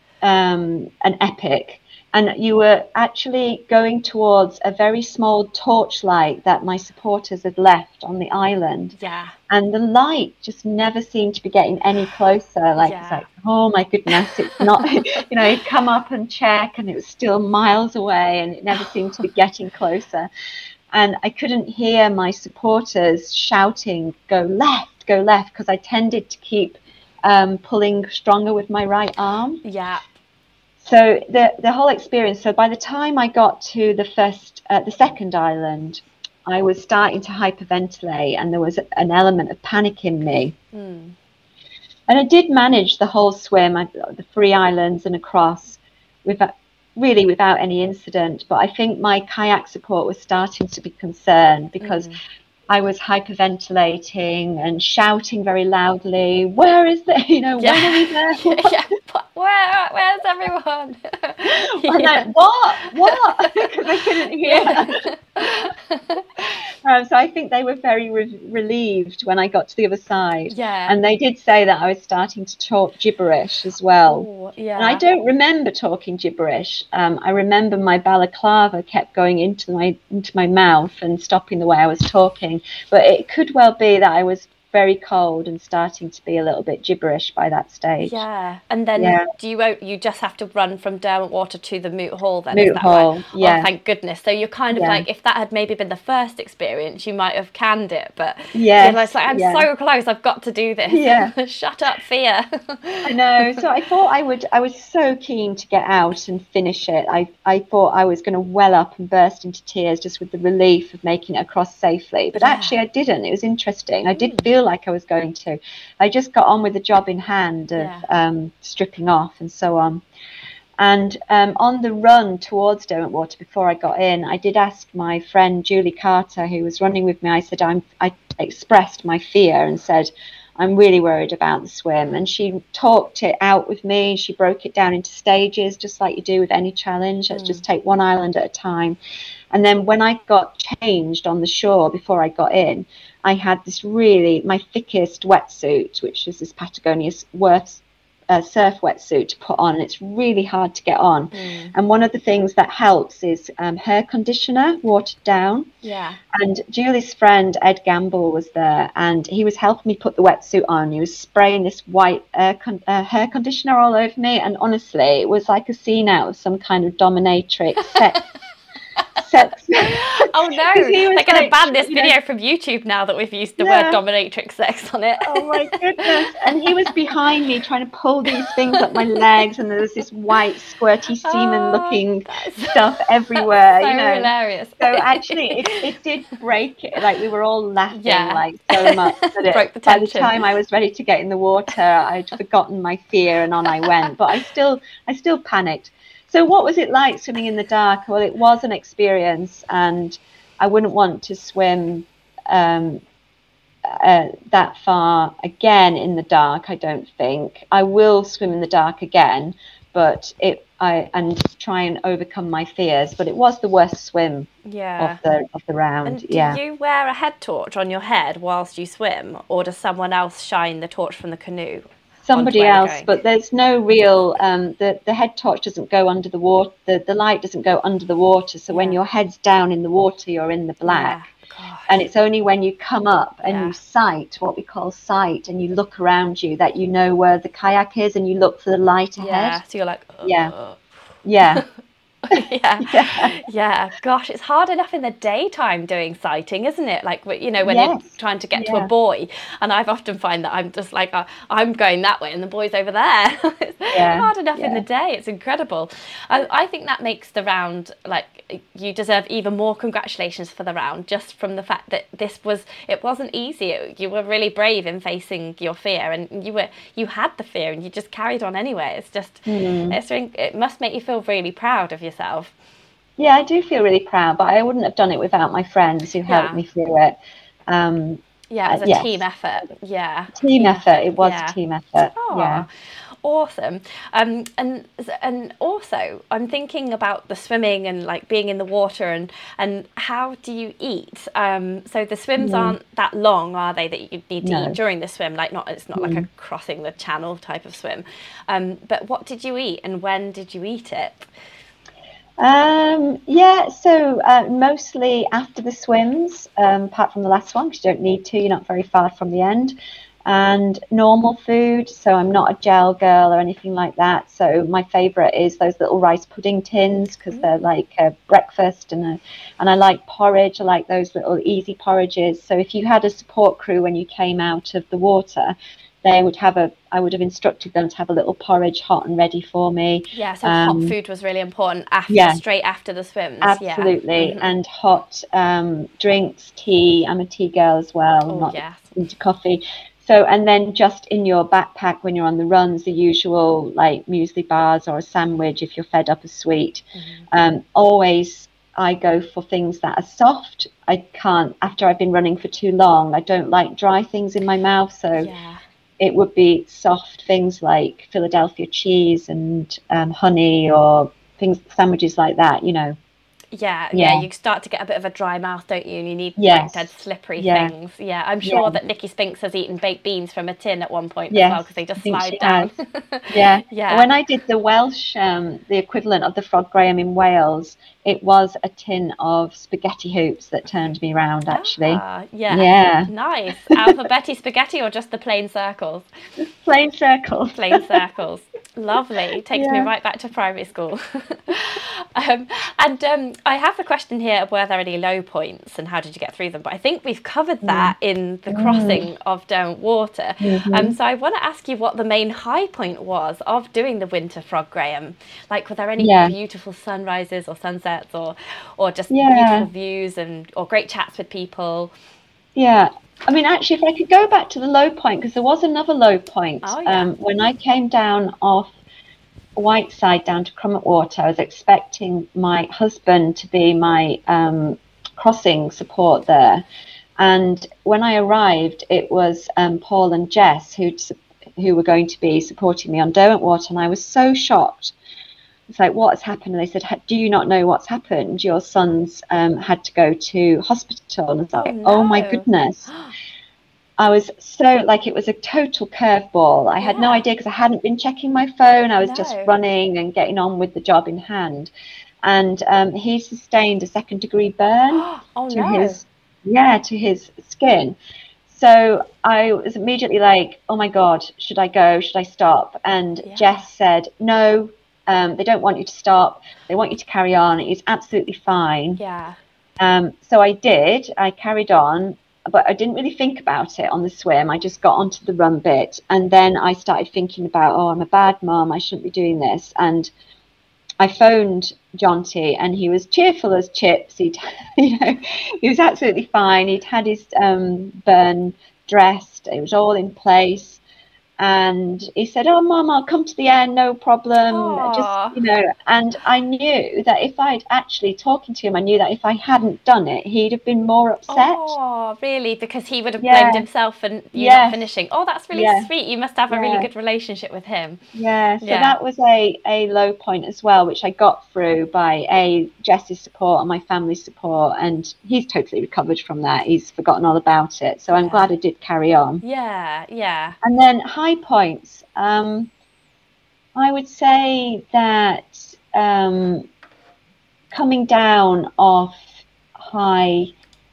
um, an epic. And you were actually going towards a very small torchlight that my supporters had left on the island. Yeah. And the light just never seemed to be getting any closer. Like, yeah. It's like, oh my goodness, it's not, you know, you'd come up and check and it was still miles away and it never seemed to be getting closer. And I couldn't hear my supporters shouting, go left, go left, because I tended to keep um, pulling stronger with my right arm. Yeah. So the the whole experience. So by the time I got to the first, uh, the second island, I was starting to hyperventilate, and there was an element of panic in me. Mm. And I did manage the whole swim, I, the three islands and across, without really without any incident. But I think my kayak support was starting to be concerned because. Mm. I was hyperventilating and shouting very loudly, where is the, you know, Yeah. when are we there? Yeah. Where, where's everyone? I'm Yeah. like, what? What? Because I couldn't hear. um, so I think they were very re- relieved when I got to the other side. Yeah. And they did say that I was starting to talk gibberish as well. Ooh, yeah. And I don't remember talking gibberish. Um, I remember my balaclava kept going into my into my mouth and stopping the way I was talking. But it could well be that I was very cold and starting to be a little bit gibberish by that stage. Yeah, and then Yeah. do you you just have to run from Derwentwater to the Moot Hall then? Moot is that Hall, right? yeah. Oh, thank goodness. So you're kind of Yeah. like, if that had maybe been the first experience, you might have canned it, but Yes, you're like, I'm yeah. so close, I've got to do this. Yeah. Shut up, fear. I know. So I thought I would. I was so keen to get out and finish it. I I thought I was going to well up and burst into tears just with the relief of making it across safely. But Yeah. actually, I didn't. It was interesting. I did feel like I was going to. I just got on with the job in hand of Yeah. um, stripping off and so on. And um, on the run towards Derwentwater, before I got in, I did ask my friend Julie Carter, who was running with me. I said I'm. I expressed my fear and said, I'm really worried about the swim. And she talked it out with me. She broke it down into stages, just like you do with any challenge. Let's just take one island at a time. And then when I got changed on the shore before I got in, I had this really, my thickest wetsuit, which is this Patagonia Worth uh, surf wetsuit to put on. And it's really hard to get on. Mm. And one of the things that helps is um, hair conditioner, watered down. Yeah. And Julie's friend Ed Gamble was there, and he was helping me put the wetsuit on. He was spraying this white uh, con- uh, hair conditioner all over me, and honestly, it was like a scene out of some kind of dominatrix sex. sex. Oh no, 'Cause he was they're going to like, ban this you know- video from YouTube now that we've used the Yeah. word dominatrix sex on it. Oh my goodness. And he was behind me trying to pull these things up my legs, and there was this white squirty semen looking stuff everywhere, So you know. hilarious. So actually it, it did break it, like we were all laughing Yeah. like so much that it, Broke the by the tension. time I was ready to get in the water, I'd forgotten my fear and on I went. But I still I still panicked. So what was it like swimming in the dark? Well, it was an experience, and I wouldn't want to swim um, uh, that far again in the dark, I don't think. I will swim in the dark again, but it I and try and overcome my fears. But it was the worst swim Yeah. of the of the round. And do yeah. you wear a head torch on your head whilst you swim, or does someone else shine the torch from the canoe? Somebody where you're else, going? but there's no real um the the head torch doesn't go under the water, the, the light doesn't go under the water, so when Yeah. your head's down in the water you're in the black. Yeah. Gosh. And it's only when you come up and Yeah. you sight, what we call sight, and you look around you, that you know where the kayak is, and you look for the light ahead. Yeah, so you're like, Yeah. "Ugh." Yeah. yeah. Yeah. Yeah, gosh, it's hard enough in the daytime doing sighting, isn't it? Like, you know, when Yes. you're trying to get to a Yeah. buoy, and I've often find that I'm just like, uh, I'm going that way and the buoy's over there. It's Yeah, hard enough in yeah. the day. It's incredible. I, I think that makes the round, like, you deserve even more congratulations for the round, just from the fact that this was, it wasn't easy. It, you were really brave in facing your fear, and you were, you had the fear and you just carried on anyway. It's just, Hmm. it's, it must make you feel really proud of yourself. Yeah, I do feel really proud, but I wouldn't have done it without my friends who helped Yeah. me through it. Um, Yeah, it was a Uh, yes. team effort. Yeah. team effort. It was Yeah. a team effort. Aw, Yeah. awesome. Um, and and also, I'm thinking about the swimming and like being in the water, and and how do you eat? Um, so the swims aren't that long, are they? That you need to No. eat during the swim? Like not, it's not like a crossing the channel type of swim. Um, but what did you eat, and when did you eat it? Um, yeah, so uh, mostly after the swims, um, apart from the last one, because you don't need to, you're not very far from the end. And normal food, so I'm not a gel girl or anything like that. So my favourite is those little rice pudding tins, because they're like a breakfast, and a, and I like porridge. I like those little easy porridges. So if you had a support crew when you came out of the water, they would have a, I would have instructed them to have a little porridge hot and ready for me. Yeah, so Um, hot food was really important after, yeah. straight after the swims. Absolutely. Yeah. Mhm. And hot um, drinks, tea. I'm a tea girl as well, Oh, not yes. into coffee. So, and then just in your backpack when you're on the runs, the usual like muesli bars or a sandwich if you're fed up of sweet. Mm-hmm. Um, always I go for things that are soft. I can't, after I've been running for too long, I don't like dry things in my mouth. So Yeah. it would be soft things like Philadelphia cheese and um, honey, or things, sandwiches like that, you know. Yeah, Yeah. yeah, you start to get a bit of a dry mouth, don't you? And you need Yes. like dead slippery Yeah. things. Yeah, I'm sure Yeah. that Nikki Spinks has eaten baked beans from a tin at one point Yes, as well, because they I just think slide she down. has. Yeah. Yeah. When I did the Welsh, um, the equivalent of the Frog Graham in Wales, it was a tin of spaghetti hoops that turned me round, actually. Ah, yeah. Yeah. Nice. Alphabetti spaghetti or just the plain circles? Plain circles. Plain circles. Lovely. Takes me Yeah. right back to primary school. um, and um, I have the question here of were there any low points and how did you get through them? But I think we've covered that in the crossing of Derwent Water. Mm-hmm. Um, so I want to ask you what the main high point was of doing the Winter Frog Graham. Like, were there any Yeah. beautiful sunrises or sunsets, or or just Yeah. beautiful views and or great chats with people? Yeah. I mean, actually, if I could go back to the low point, because there was another low point. Oh, yeah. um, when I came down off Whiteside down to Crummet Water, I was expecting my husband to be my um, crossing support there. And when I arrived, it was um, Paul and Jess who who were going to be supporting me on Derwent Water, and I was so shocked. It's like, what has happened? And they said, do you not know what's happened? Your son's um, had to go to hospital. And I was like, Oh, oh my no. goodness. I was so, like, it was a total curveball. I had no Yeah. idea because I hadn't been checking my phone. I was just No. running and getting on with the job in hand. And um, he sustained a second degree burn Oh to no. his, yeah, to his skin. So I was immediately like, oh my God, should I go? Should I stop? And Yeah. Jess said, no, um, they don't want you to stop. They want you to carry on. It's absolutely fine. Yeah. Um, so I did. I carried on, but I didn't really think about it on the swim. I just got onto the run bit. And then I started thinking about, oh, I'm a bad mum. I shouldn't be doing this. And I phoned Jonty, and he was cheerful as chips. He'd, you know, he was absolutely fine. He'd had his um, burn dressed. It was all in place. And he said, oh, Mum, I'll come to the end, no problem. Aw. Just, you know, and I knew that if I'd actually talking to him, I knew that if I hadn't done it, he'd have been more upset. Oh, really? Because he would have Yeah. blamed himself and you Yes. not finishing. Oh, that's really Yeah. sweet. You must have a really Yeah. good relationship with him. Yeah, so Yeah. that was a, a low point as well, which I got through by a Jess's support and my family's support, and he's totally recovered from that. He's forgotten all about it. So I'm Yeah. glad I did carry on. Yeah, yeah. And then high points. Um, I would say that um, coming down off high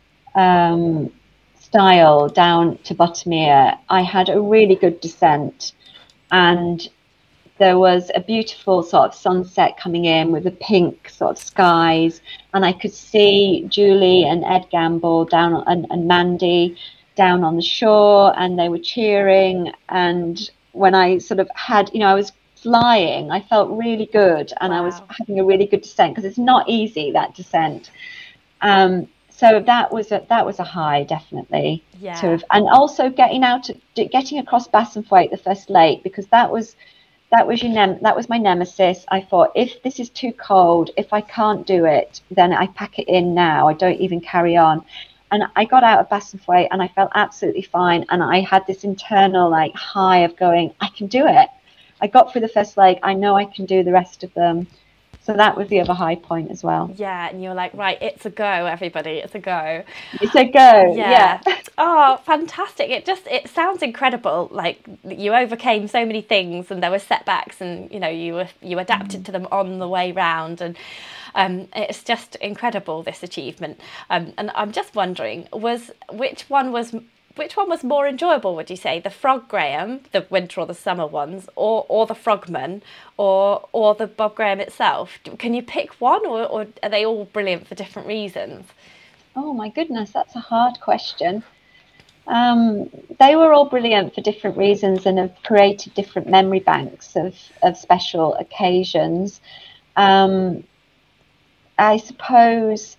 um, style down to Bottomere, I had a really good descent, and there was a beautiful sort of sunset coming in with the pink sort of skies, and I could see Julie and Ed Gamble down and, and Mandy down on the shore, and they were cheering. And when I sort of had, you know, I was flying, I felt really good, and I was Wow. having a really good descent, because it's not easy, that descent. Um, so that was a, that was a high, definitely. Yeah. To have, and also getting out, getting across Bassenthwaite, the first lake, because that was that was your nem- that was my nemesis. I thought, if this is too cold, if I can't do it, then I pack it in now. I don't even carry on. And I got out of Bassenthwaite and I felt absolutely fine. And I had this internal like high of going, I can do it. I got through the first leg. I know I can do the rest of them. So that was the other high point as well. Yeah, and you're like, right, it's a go, everybody, it's a go. It's a go. Yeah. Yeah. Oh, fantastic. It just, it sounds incredible. Like, you overcame so many things and there were setbacks, and, you know, you were, you adapted to them on the way round, and um, it's just incredible, this achievement. Um, and I'm just wondering, was, which one was, which one was more enjoyable, would you say? The Frog Graham, the winter or the summer ones, or, or the Frogman, or, or the Bob Graham itself? Can you pick one, or, or are they all brilliant for different reasons? Oh my goodness, that's a hard question. Um, they were all brilliant for different reasons and have created different memory banks of, of special occasions. Um, I suppose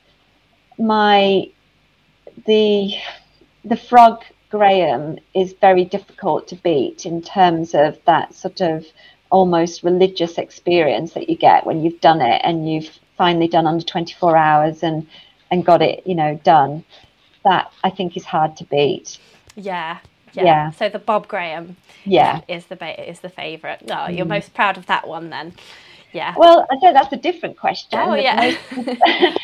my the the Frog Graham is very difficult to beat in terms of that sort of almost religious experience that you get when you've done it and you've finally done under twenty-four hours and, and got it, you know, done. That I think is hard to beat. Yeah. Yeah. Yeah. So the Bob Graham Yeah. is the ba- is the favourite. Oh, you're most proud of that one then. Yeah. Well, I think that's a different question. Oh, The yeah. most-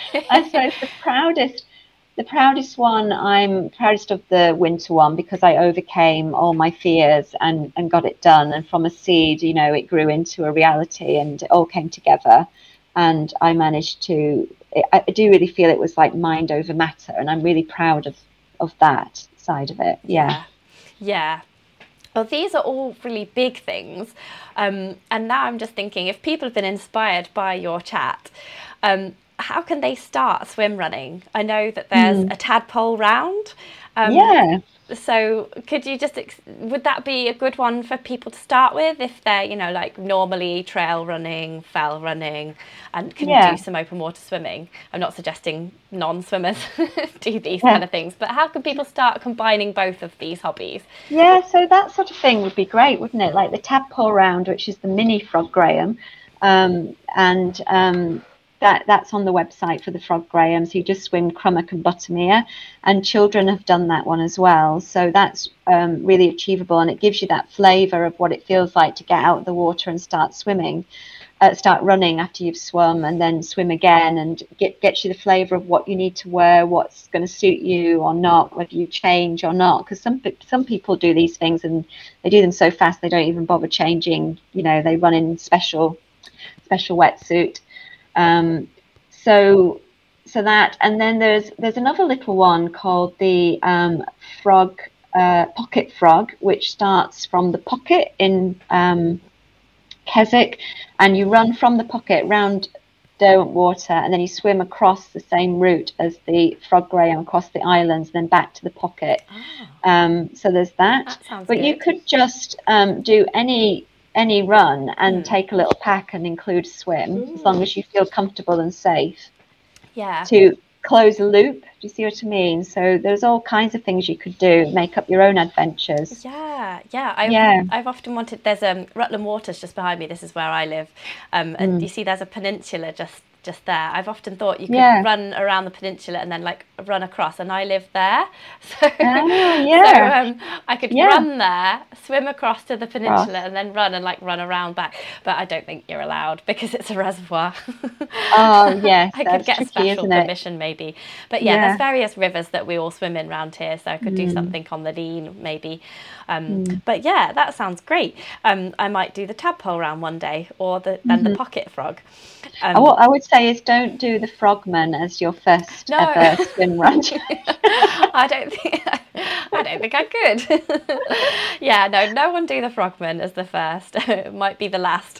I suppose the proudest, the proudest one, I'm proudest of the winter one because I overcame all my fears and, and got it done. And from a seed, you know, it grew into a reality and it all came together. And I managed to, I do really feel it was like mind over matter. And I'm really proud of, of that side of it. Yeah. Yeah. Well, these are all really big things. Um, and now I'm just thinking, if people have been inspired by your chat, um, how can they start swim running? I know that there's mm. a tadpole round. Um, yeah. So could you just, ex- would that be a good one for people to start with if they're, you know, like normally trail running, fell running, and can yeah. do some open water swimming? I'm not suggesting non-swimmers do these yeah. kind of things, but how can people start combining both of these hobbies? Yeah, so that sort of thing would be great, wouldn't it? Like the tadpole round, which is the mini Frog Graham, um, and um, that that's on the website for the Frog Graham. So you just swim Crummock and Buttermere, and children have done that one as well. So that's um, really achievable, and it gives you that flavour of what it feels like to get out of the water and start swimming, uh, start running after you've swum, and then swim again, and get gets you the flavour of what you need to wear, what's going to suit you or not, whether you change or not. Because some some people do these things and they do them so fast they don't even bother changing. You know, they run in special special wetsuit. Um, so, so that, and then there's there's another little one called the um, frog uh, pocket frog, which starts from the pocket in um, Keswick, and you run from the pocket round Derwent Water, and then you swim across the same route as the Frog Graham across the islands, then back to the pocket. Oh. Um, so there's that. That sounds but good. You could just um, do any. any run and mm. take a little pack and include swim mm. as long as you feel comfortable and safe. Yeah. To close a loop. Do you see what I mean? So there's all kinds of things you could do, make up your own adventures. Yeah, yeah. I've, yeah. I've often wanted, there's um, Rutland Waters just behind me, this is where I live, um, and mm. you see there's a peninsula just just there. I've often thought you could yeah. run around the peninsula and then like run across, and I live there, so, oh, yeah. so um, I could yeah. run there, swim across to the peninsula cross. and then run and like run around back, but I don't think you're allowed because it's a reservoir. Oh yes, I could get tricky, special permission maybe, but yeah, yeah, there's various rivers that we all swim in around here, so I could mm. do something on the Dean maybe. Um, mm. But yeah, that sounds great. Um, I might do the tadpole round one day, or the then mm-hmm. the pocket frog. Um, what I would say is don't do the Frogman as your first no. ever swim run. I don't think I don't think I could. Yeah, no, no one do the Frogman as the first. It might be the last.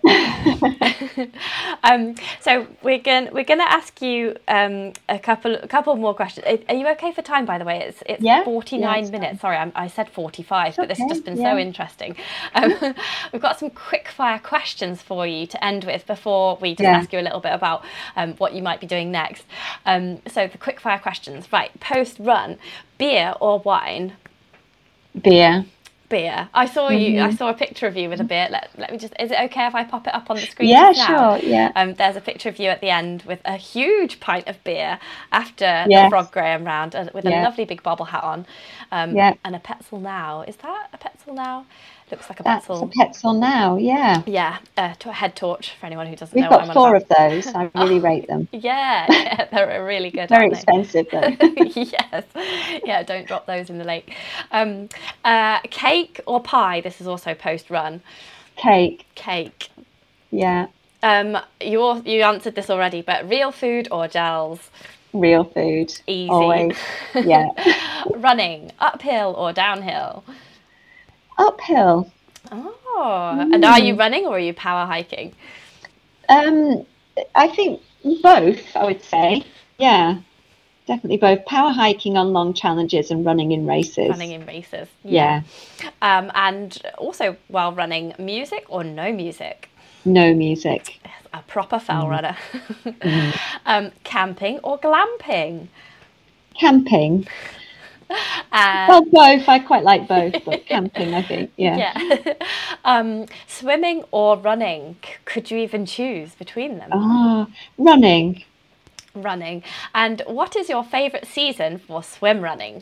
um, so we're going we're going to ask you um, a couple a couple more questions. Are you okay for time? By the way, it's it's yeah? forty-nine yeah, minutes. Sorry, I'm, I said forty-five, it's but this okay. has just been yeah. so interesting. Um, we've got some quick fire questions for you to end with before we just yeah. ask you a little bit about um, what you might be doing next. Um, so the quick fire questions, right? Post run, beer or wine? Beer. Beer. I saw you. Mm-hmm. I saw a picture of you with a beer. Let, let me just. Is it okay if I pop it up on the screen? Yeah, now? sure. Yeah. Um, there's a picture of you at the end with a huge pint of beer after yes. the Frog Graham round, uh, with yeah. a lovely big bobble hat on, um, yeah. and a Petzl now. Is that a Petzl now? Looks like a That's Petzl. a Petzl now, yeah. Yeah, uh, to a head torch for anyone who doesn't We've know. We've what got I'm four about. of those. I really rate them. Yeah, yeah, they're really good. Very aren't expensive they? though. Yes, yeah. Don't drop those in the lake. Um, uh, cake or pie? This is also post run. Cake. Cake. Yeah. Um, you all, you answered this already, but real food or gels? Real food. Easy. Always. Yeah. Running, uphill or downhill? Uphill. Oh, mm. And are you running or are you power hiking? Um, I think both, I would say. Yeah, definitely both. Power hiking on long challenges and running in races. Running in races, yeah. yeah. Um, and also while running, music or no music? No music. A proper fell mm. runner. mm. um, camping or glamping? Camping. Uh, Well, both. I quite like both, but camping, I think, yeah. yeah. um, swimming or running? C- Could you even choose between them? Ah, running. Running. And what is your favourite season for swim running?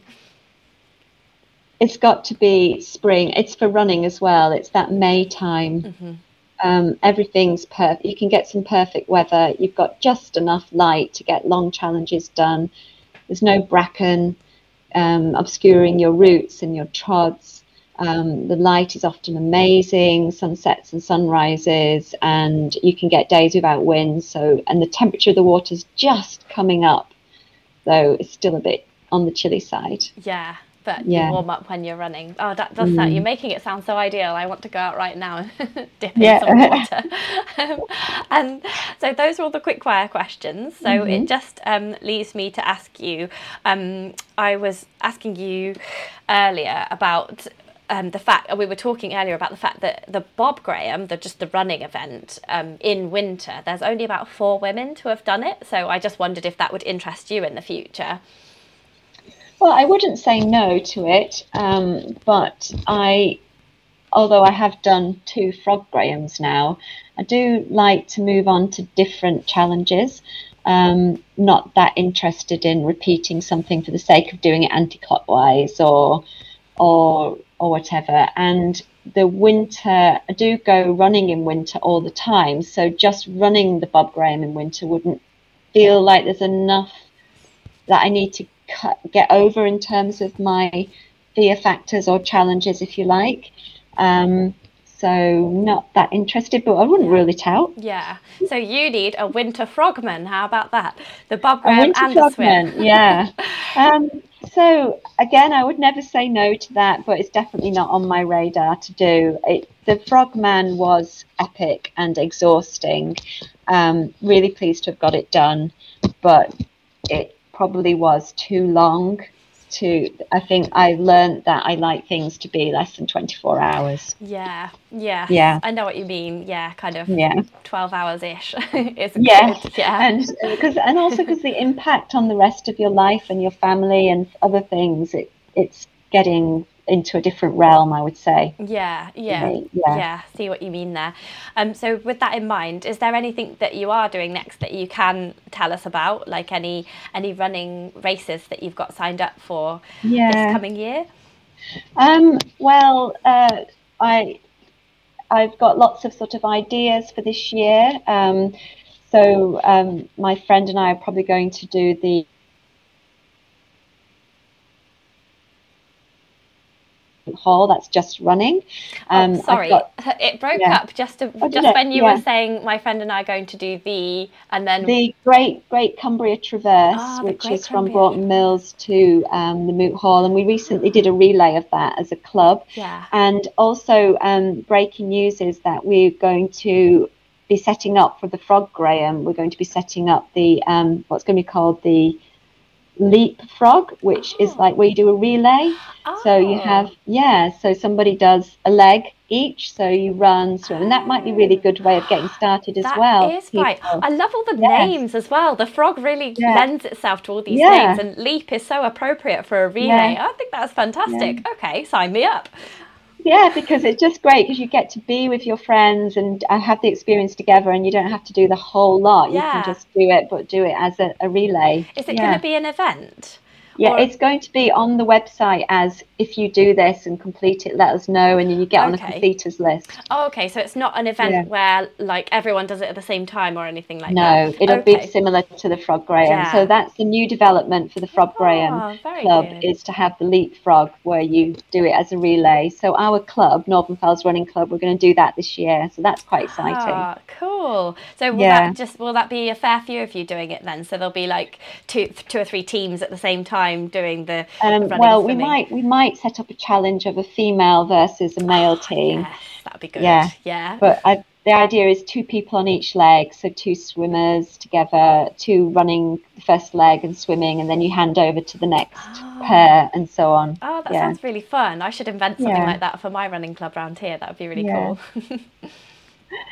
It's got to be spring. It's for running as well. It's that May time. Mm-hmm. Um, everything's perfect. You can get some perfect weather. You've got just enough light to get long challenges done. There's no bracken um, obscuring your routes and your trods. Um, the light is often amazing, sunsets and sunrises, and you can get days without wind. So, and the temperature of the water's just coming up, though it's still a bit on the chilly side. Yeah. But Yeah. you warm up when you're running. Oh, that does that. You're making it sound so ideal. I want to go out right now and dip in Yeah. some water. um, and so those are all the quick fire questions. So Mm-hmm. it just um, leaves me to ask you. Um, I was asking you earlier about um, the fact, we were talking earlier about the fact that the Bob Graham, the just the running event um, in winter, there's only about four women to have done it. So I just wondered if that would interest you in the future. Well, I wouldn't say no to it, um, but I, although I have done two Frog Grahams now, I do like to move on to different challenges. Um, not that interested in repeating something for the sake of doing it anti-clockwise or, or, or whatever. And the winter, I do go running in winter all the time, so just running the Bob Graham in winter wouldn't feel like there's enough that I need to cut, get over in terms of my fear factors or challenges, if you like. Um, so not that interested, but I wouldn't rule it out. Yeah. So you need a winter frogman. How about that? The Bob A Graham winter and the swim. frogman, yeah. um, so again, I would never say no to that, but it's definitely not on my radar to do. It, the frogman was epic and exhausting. Um, really pleased to have got it done, but it probably was too long to, I think I learned that I like things to be less than twenty-four hours. Yeah, yeah. Yeah. I know what you mean. Yeah, kind of Yeah. twelve hours-ish is Yeah. good. Yeah. And because, and also because the impact on the rest of your life and your family and other things, it, it's getting into a different realm, I would say. Yeah, yeah, Yeah. yeah. See what you mean there. Um, so with that in mind, is there anything that you are doing next that you can tell us about, like any any running races that you've got signed up for Yeah. this coming year? Um, well, uh, I, I've got lots of sort of ideas for this year. Um, so um, my friend and I are probably going to do the hall that's just running. Um, oh, sorry, got, it broke yeah. up just to, Oh, did just it? when you Yeah. were saying my friend and I are going to do the and then the Great Great Cumbria Traverse, Ah, the which Great is from Cumbria Broughton Mills to um, the Moot Hall, and we recently did a relay of that as a club. Yeah. And also, um, breaking news is that we're going to be setting up for the Frog Graham. We're going to be setting up the um, what's going to be called the Leap Frog, which is Oh. like where you do a relay. So you Oh. have, yeah, so somebody does a leg each, so you run, swim, and that might be a really good way of getting started as That well. is right. People. I love all the Yes. names as well. The frog really Yeah. lends itself to all these Yeah. names, and leap is so appropriate for a relay. Yeah. I think that's fantastic. Okay, sign me up. Yeah, because it's just great because you get to be with your friends and uh, have the experience together, and you don't have to do the whole lot. You Yeah. can just do it, but do it as a, a relay. Is it yeah. going to be an event? Yeah, or- it's going to be on the website as if you do this and complete it, let us know, and then you get on a Okay. completers list. Oh, okay, so it's not an event Yeah. where like everyone does it at the same time or anything like No, that. it'll okay. be similar to the Frog Graham. Yeah. So that's the new development for the Frog Oh, Graham very Club, good. is to have the Leap Frog where you do it as a relay. So our club, Northern Fells Running Club, we're going to do that this year. So that's quite exciting. Ah, cool. So will Yeah. that just will that be a fair few of you doing it then? So there'll be like two two or three teams at the same time doing the Um, running well, and we swimming. might we might set up a challenge of a female versus a male team. Yes, that'd be good. Yeah. Yeah. But I, the idea is two people on each leg, so two swimmers together, two running the first leg and swimming, and then you hand over to the next pair, and so on. Oh, that yeah. sounds really fun. I should invent something Yeah. like that for my running club round here. That would be really Yeah. cool.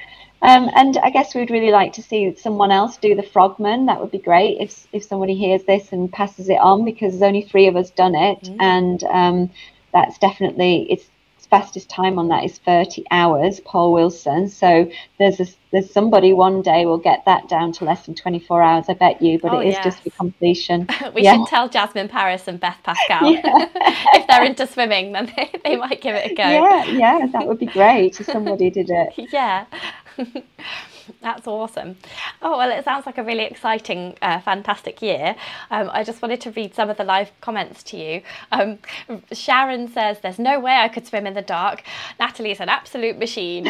Um, and I guess we'd really like to see someone else do the Frogman. That would be great if if somebody hears this and passes it on, because there's only three of us done it, mm. and um, that's definitely it's fastest time on that is thirty hours, Paul Wilson. So there's a, there's somebody one day will get that down to less than twenty-four hours, I bet you. But oh, it is yes. just for completion. we yeah. should tell Jasmine Paris and Beth Pascal yeah. if they're into swimming, then they, they might give it a go. Yeah, yeah, that would be great if somebody did it. Yeah. That's awesome. Oh, well, it sounds like a really exciting, uh, fantastic year. Um, I just wanted to read some of the live comments to you. Um, Sharon says, there's no way I could swim in the dark. Natalie is an absolute machine.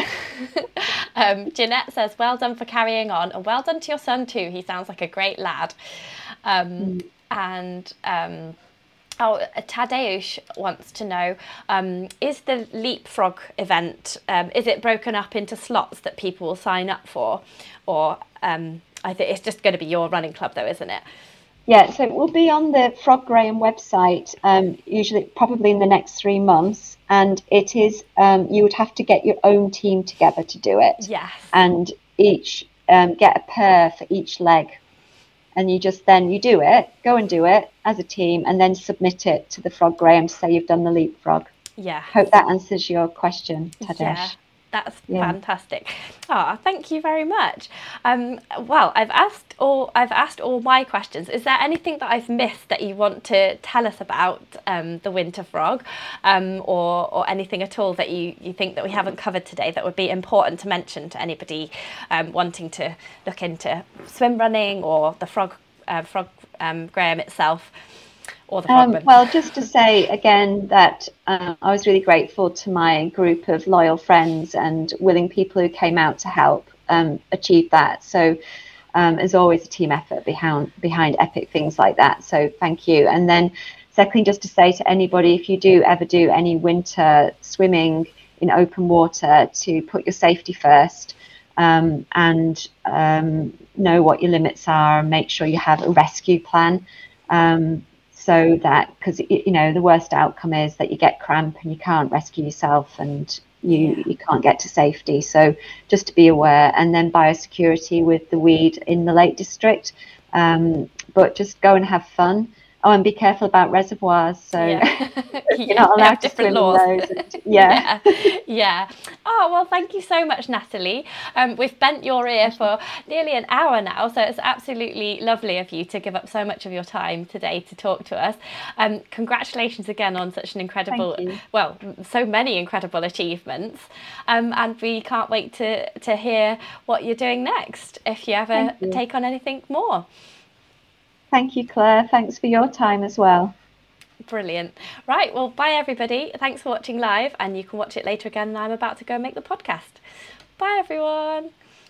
um, Jeanette says, well done for carrying on, and well done to your son too. He sounds like a great lad. Um, mm. And... Um, Oh, Tadeusz wants to know, um, is the Leapfrog event, um, is it broken up into slots that people will sign up for? Or um, I think it's just going to be your running club though, isn't it? Yeah, so it will be on the Frog Graham website, um, usually probably in the next three months. And it is, um, you would have to get your own team together to do it. Yes. And each, um, get a pair for each leg. And you just then you do it, go and do it as a team, and then submit it to the Frog Graham to say you've done the Leapfrog. Yeah. Hope that answers your question, Tadeusz. Yeah, that's yeah. fantastic. Oh, thank you very much. Um, well, I've asked all I've asked all my questions. Is there anything that I've missed that you want to tell us about um, the Winter Frog, um, or or anything at all that you, you think that we haven't covered today that would be important to mention to anybody um, wanting to look into swim running or the Frog uh, Frog um, Graham itself? Or the um, well, just to say again that um, I was really grateful to my group of loyal friends and willing people who came out to help um, achieve that. So um, there's always a team effort behind behind epic things like that. So thank you. And then secondly, just to say to anybody, if you do ever do any winter swimming in open water, to put your safety first um, and um, know what your limits are, and make sure you have a rescue plan. Um, So that, because, you know, the worst outcome is that you get cramp and you can't rescue yourself and you, yeah. you can't get to safety. So just to be aware. And then biosecurity with the weed in the Lake District. Um, but just go and have fun. Oh, and be careful about reservoirs. So yeah. you're not allowed to swim in those. And, yeah. yeah. Yeah. Oh, well, thank you so much, Natalie. Um, we've bent your ear for nearly an hour now, so it's absolutely lovely of you to give up so much of your time today to talk to us. Um, congratulations again on such an incredible, well, so many incredible achievements. Um, and we can't wait to, to hear what you're doing next, if you ever you. take on anything more. Thank you, Claire. Thanks for your time as well. Brilliant. Right, well, bye everybody. Thanks for watching live, and you can watch it later again, and I'm about to go make the podcast. Bye everyone.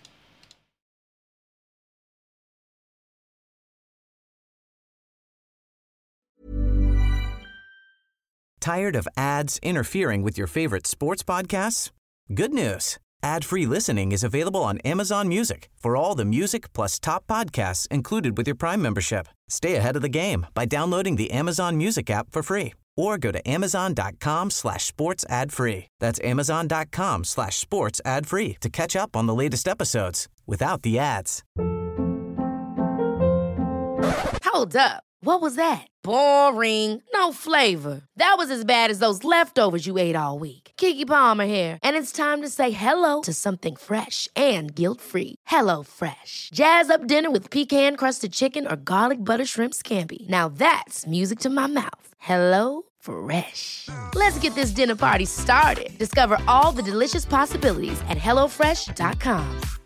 Tired of ads interfering with your favorite sports podcasts? Good news. Ad-free listening is available on Amazon Music for all the music plus top podcasts included with your Prime membership. Stay ahead of the game by downloading the Amazon Music app for free, or go to amazon.com slash sports ad free. That's amazon.com slash sports ad free to catch up on the latest episodes without the ads. Hold up. What was that? Boring. No flavor. That was as bad as those leftovers you ate all week. Keke Palmer here, and it's time to say hello to something fresh and guilt-free. Hello Fresh. Jazz up dinner with pecan-crusted chicken or garlic butter shrimp scampi. Now that's music to my mouth. Hello Fresh. Let's get this dinner party started. Discover all the delicious possibilities at hello fresh dot com.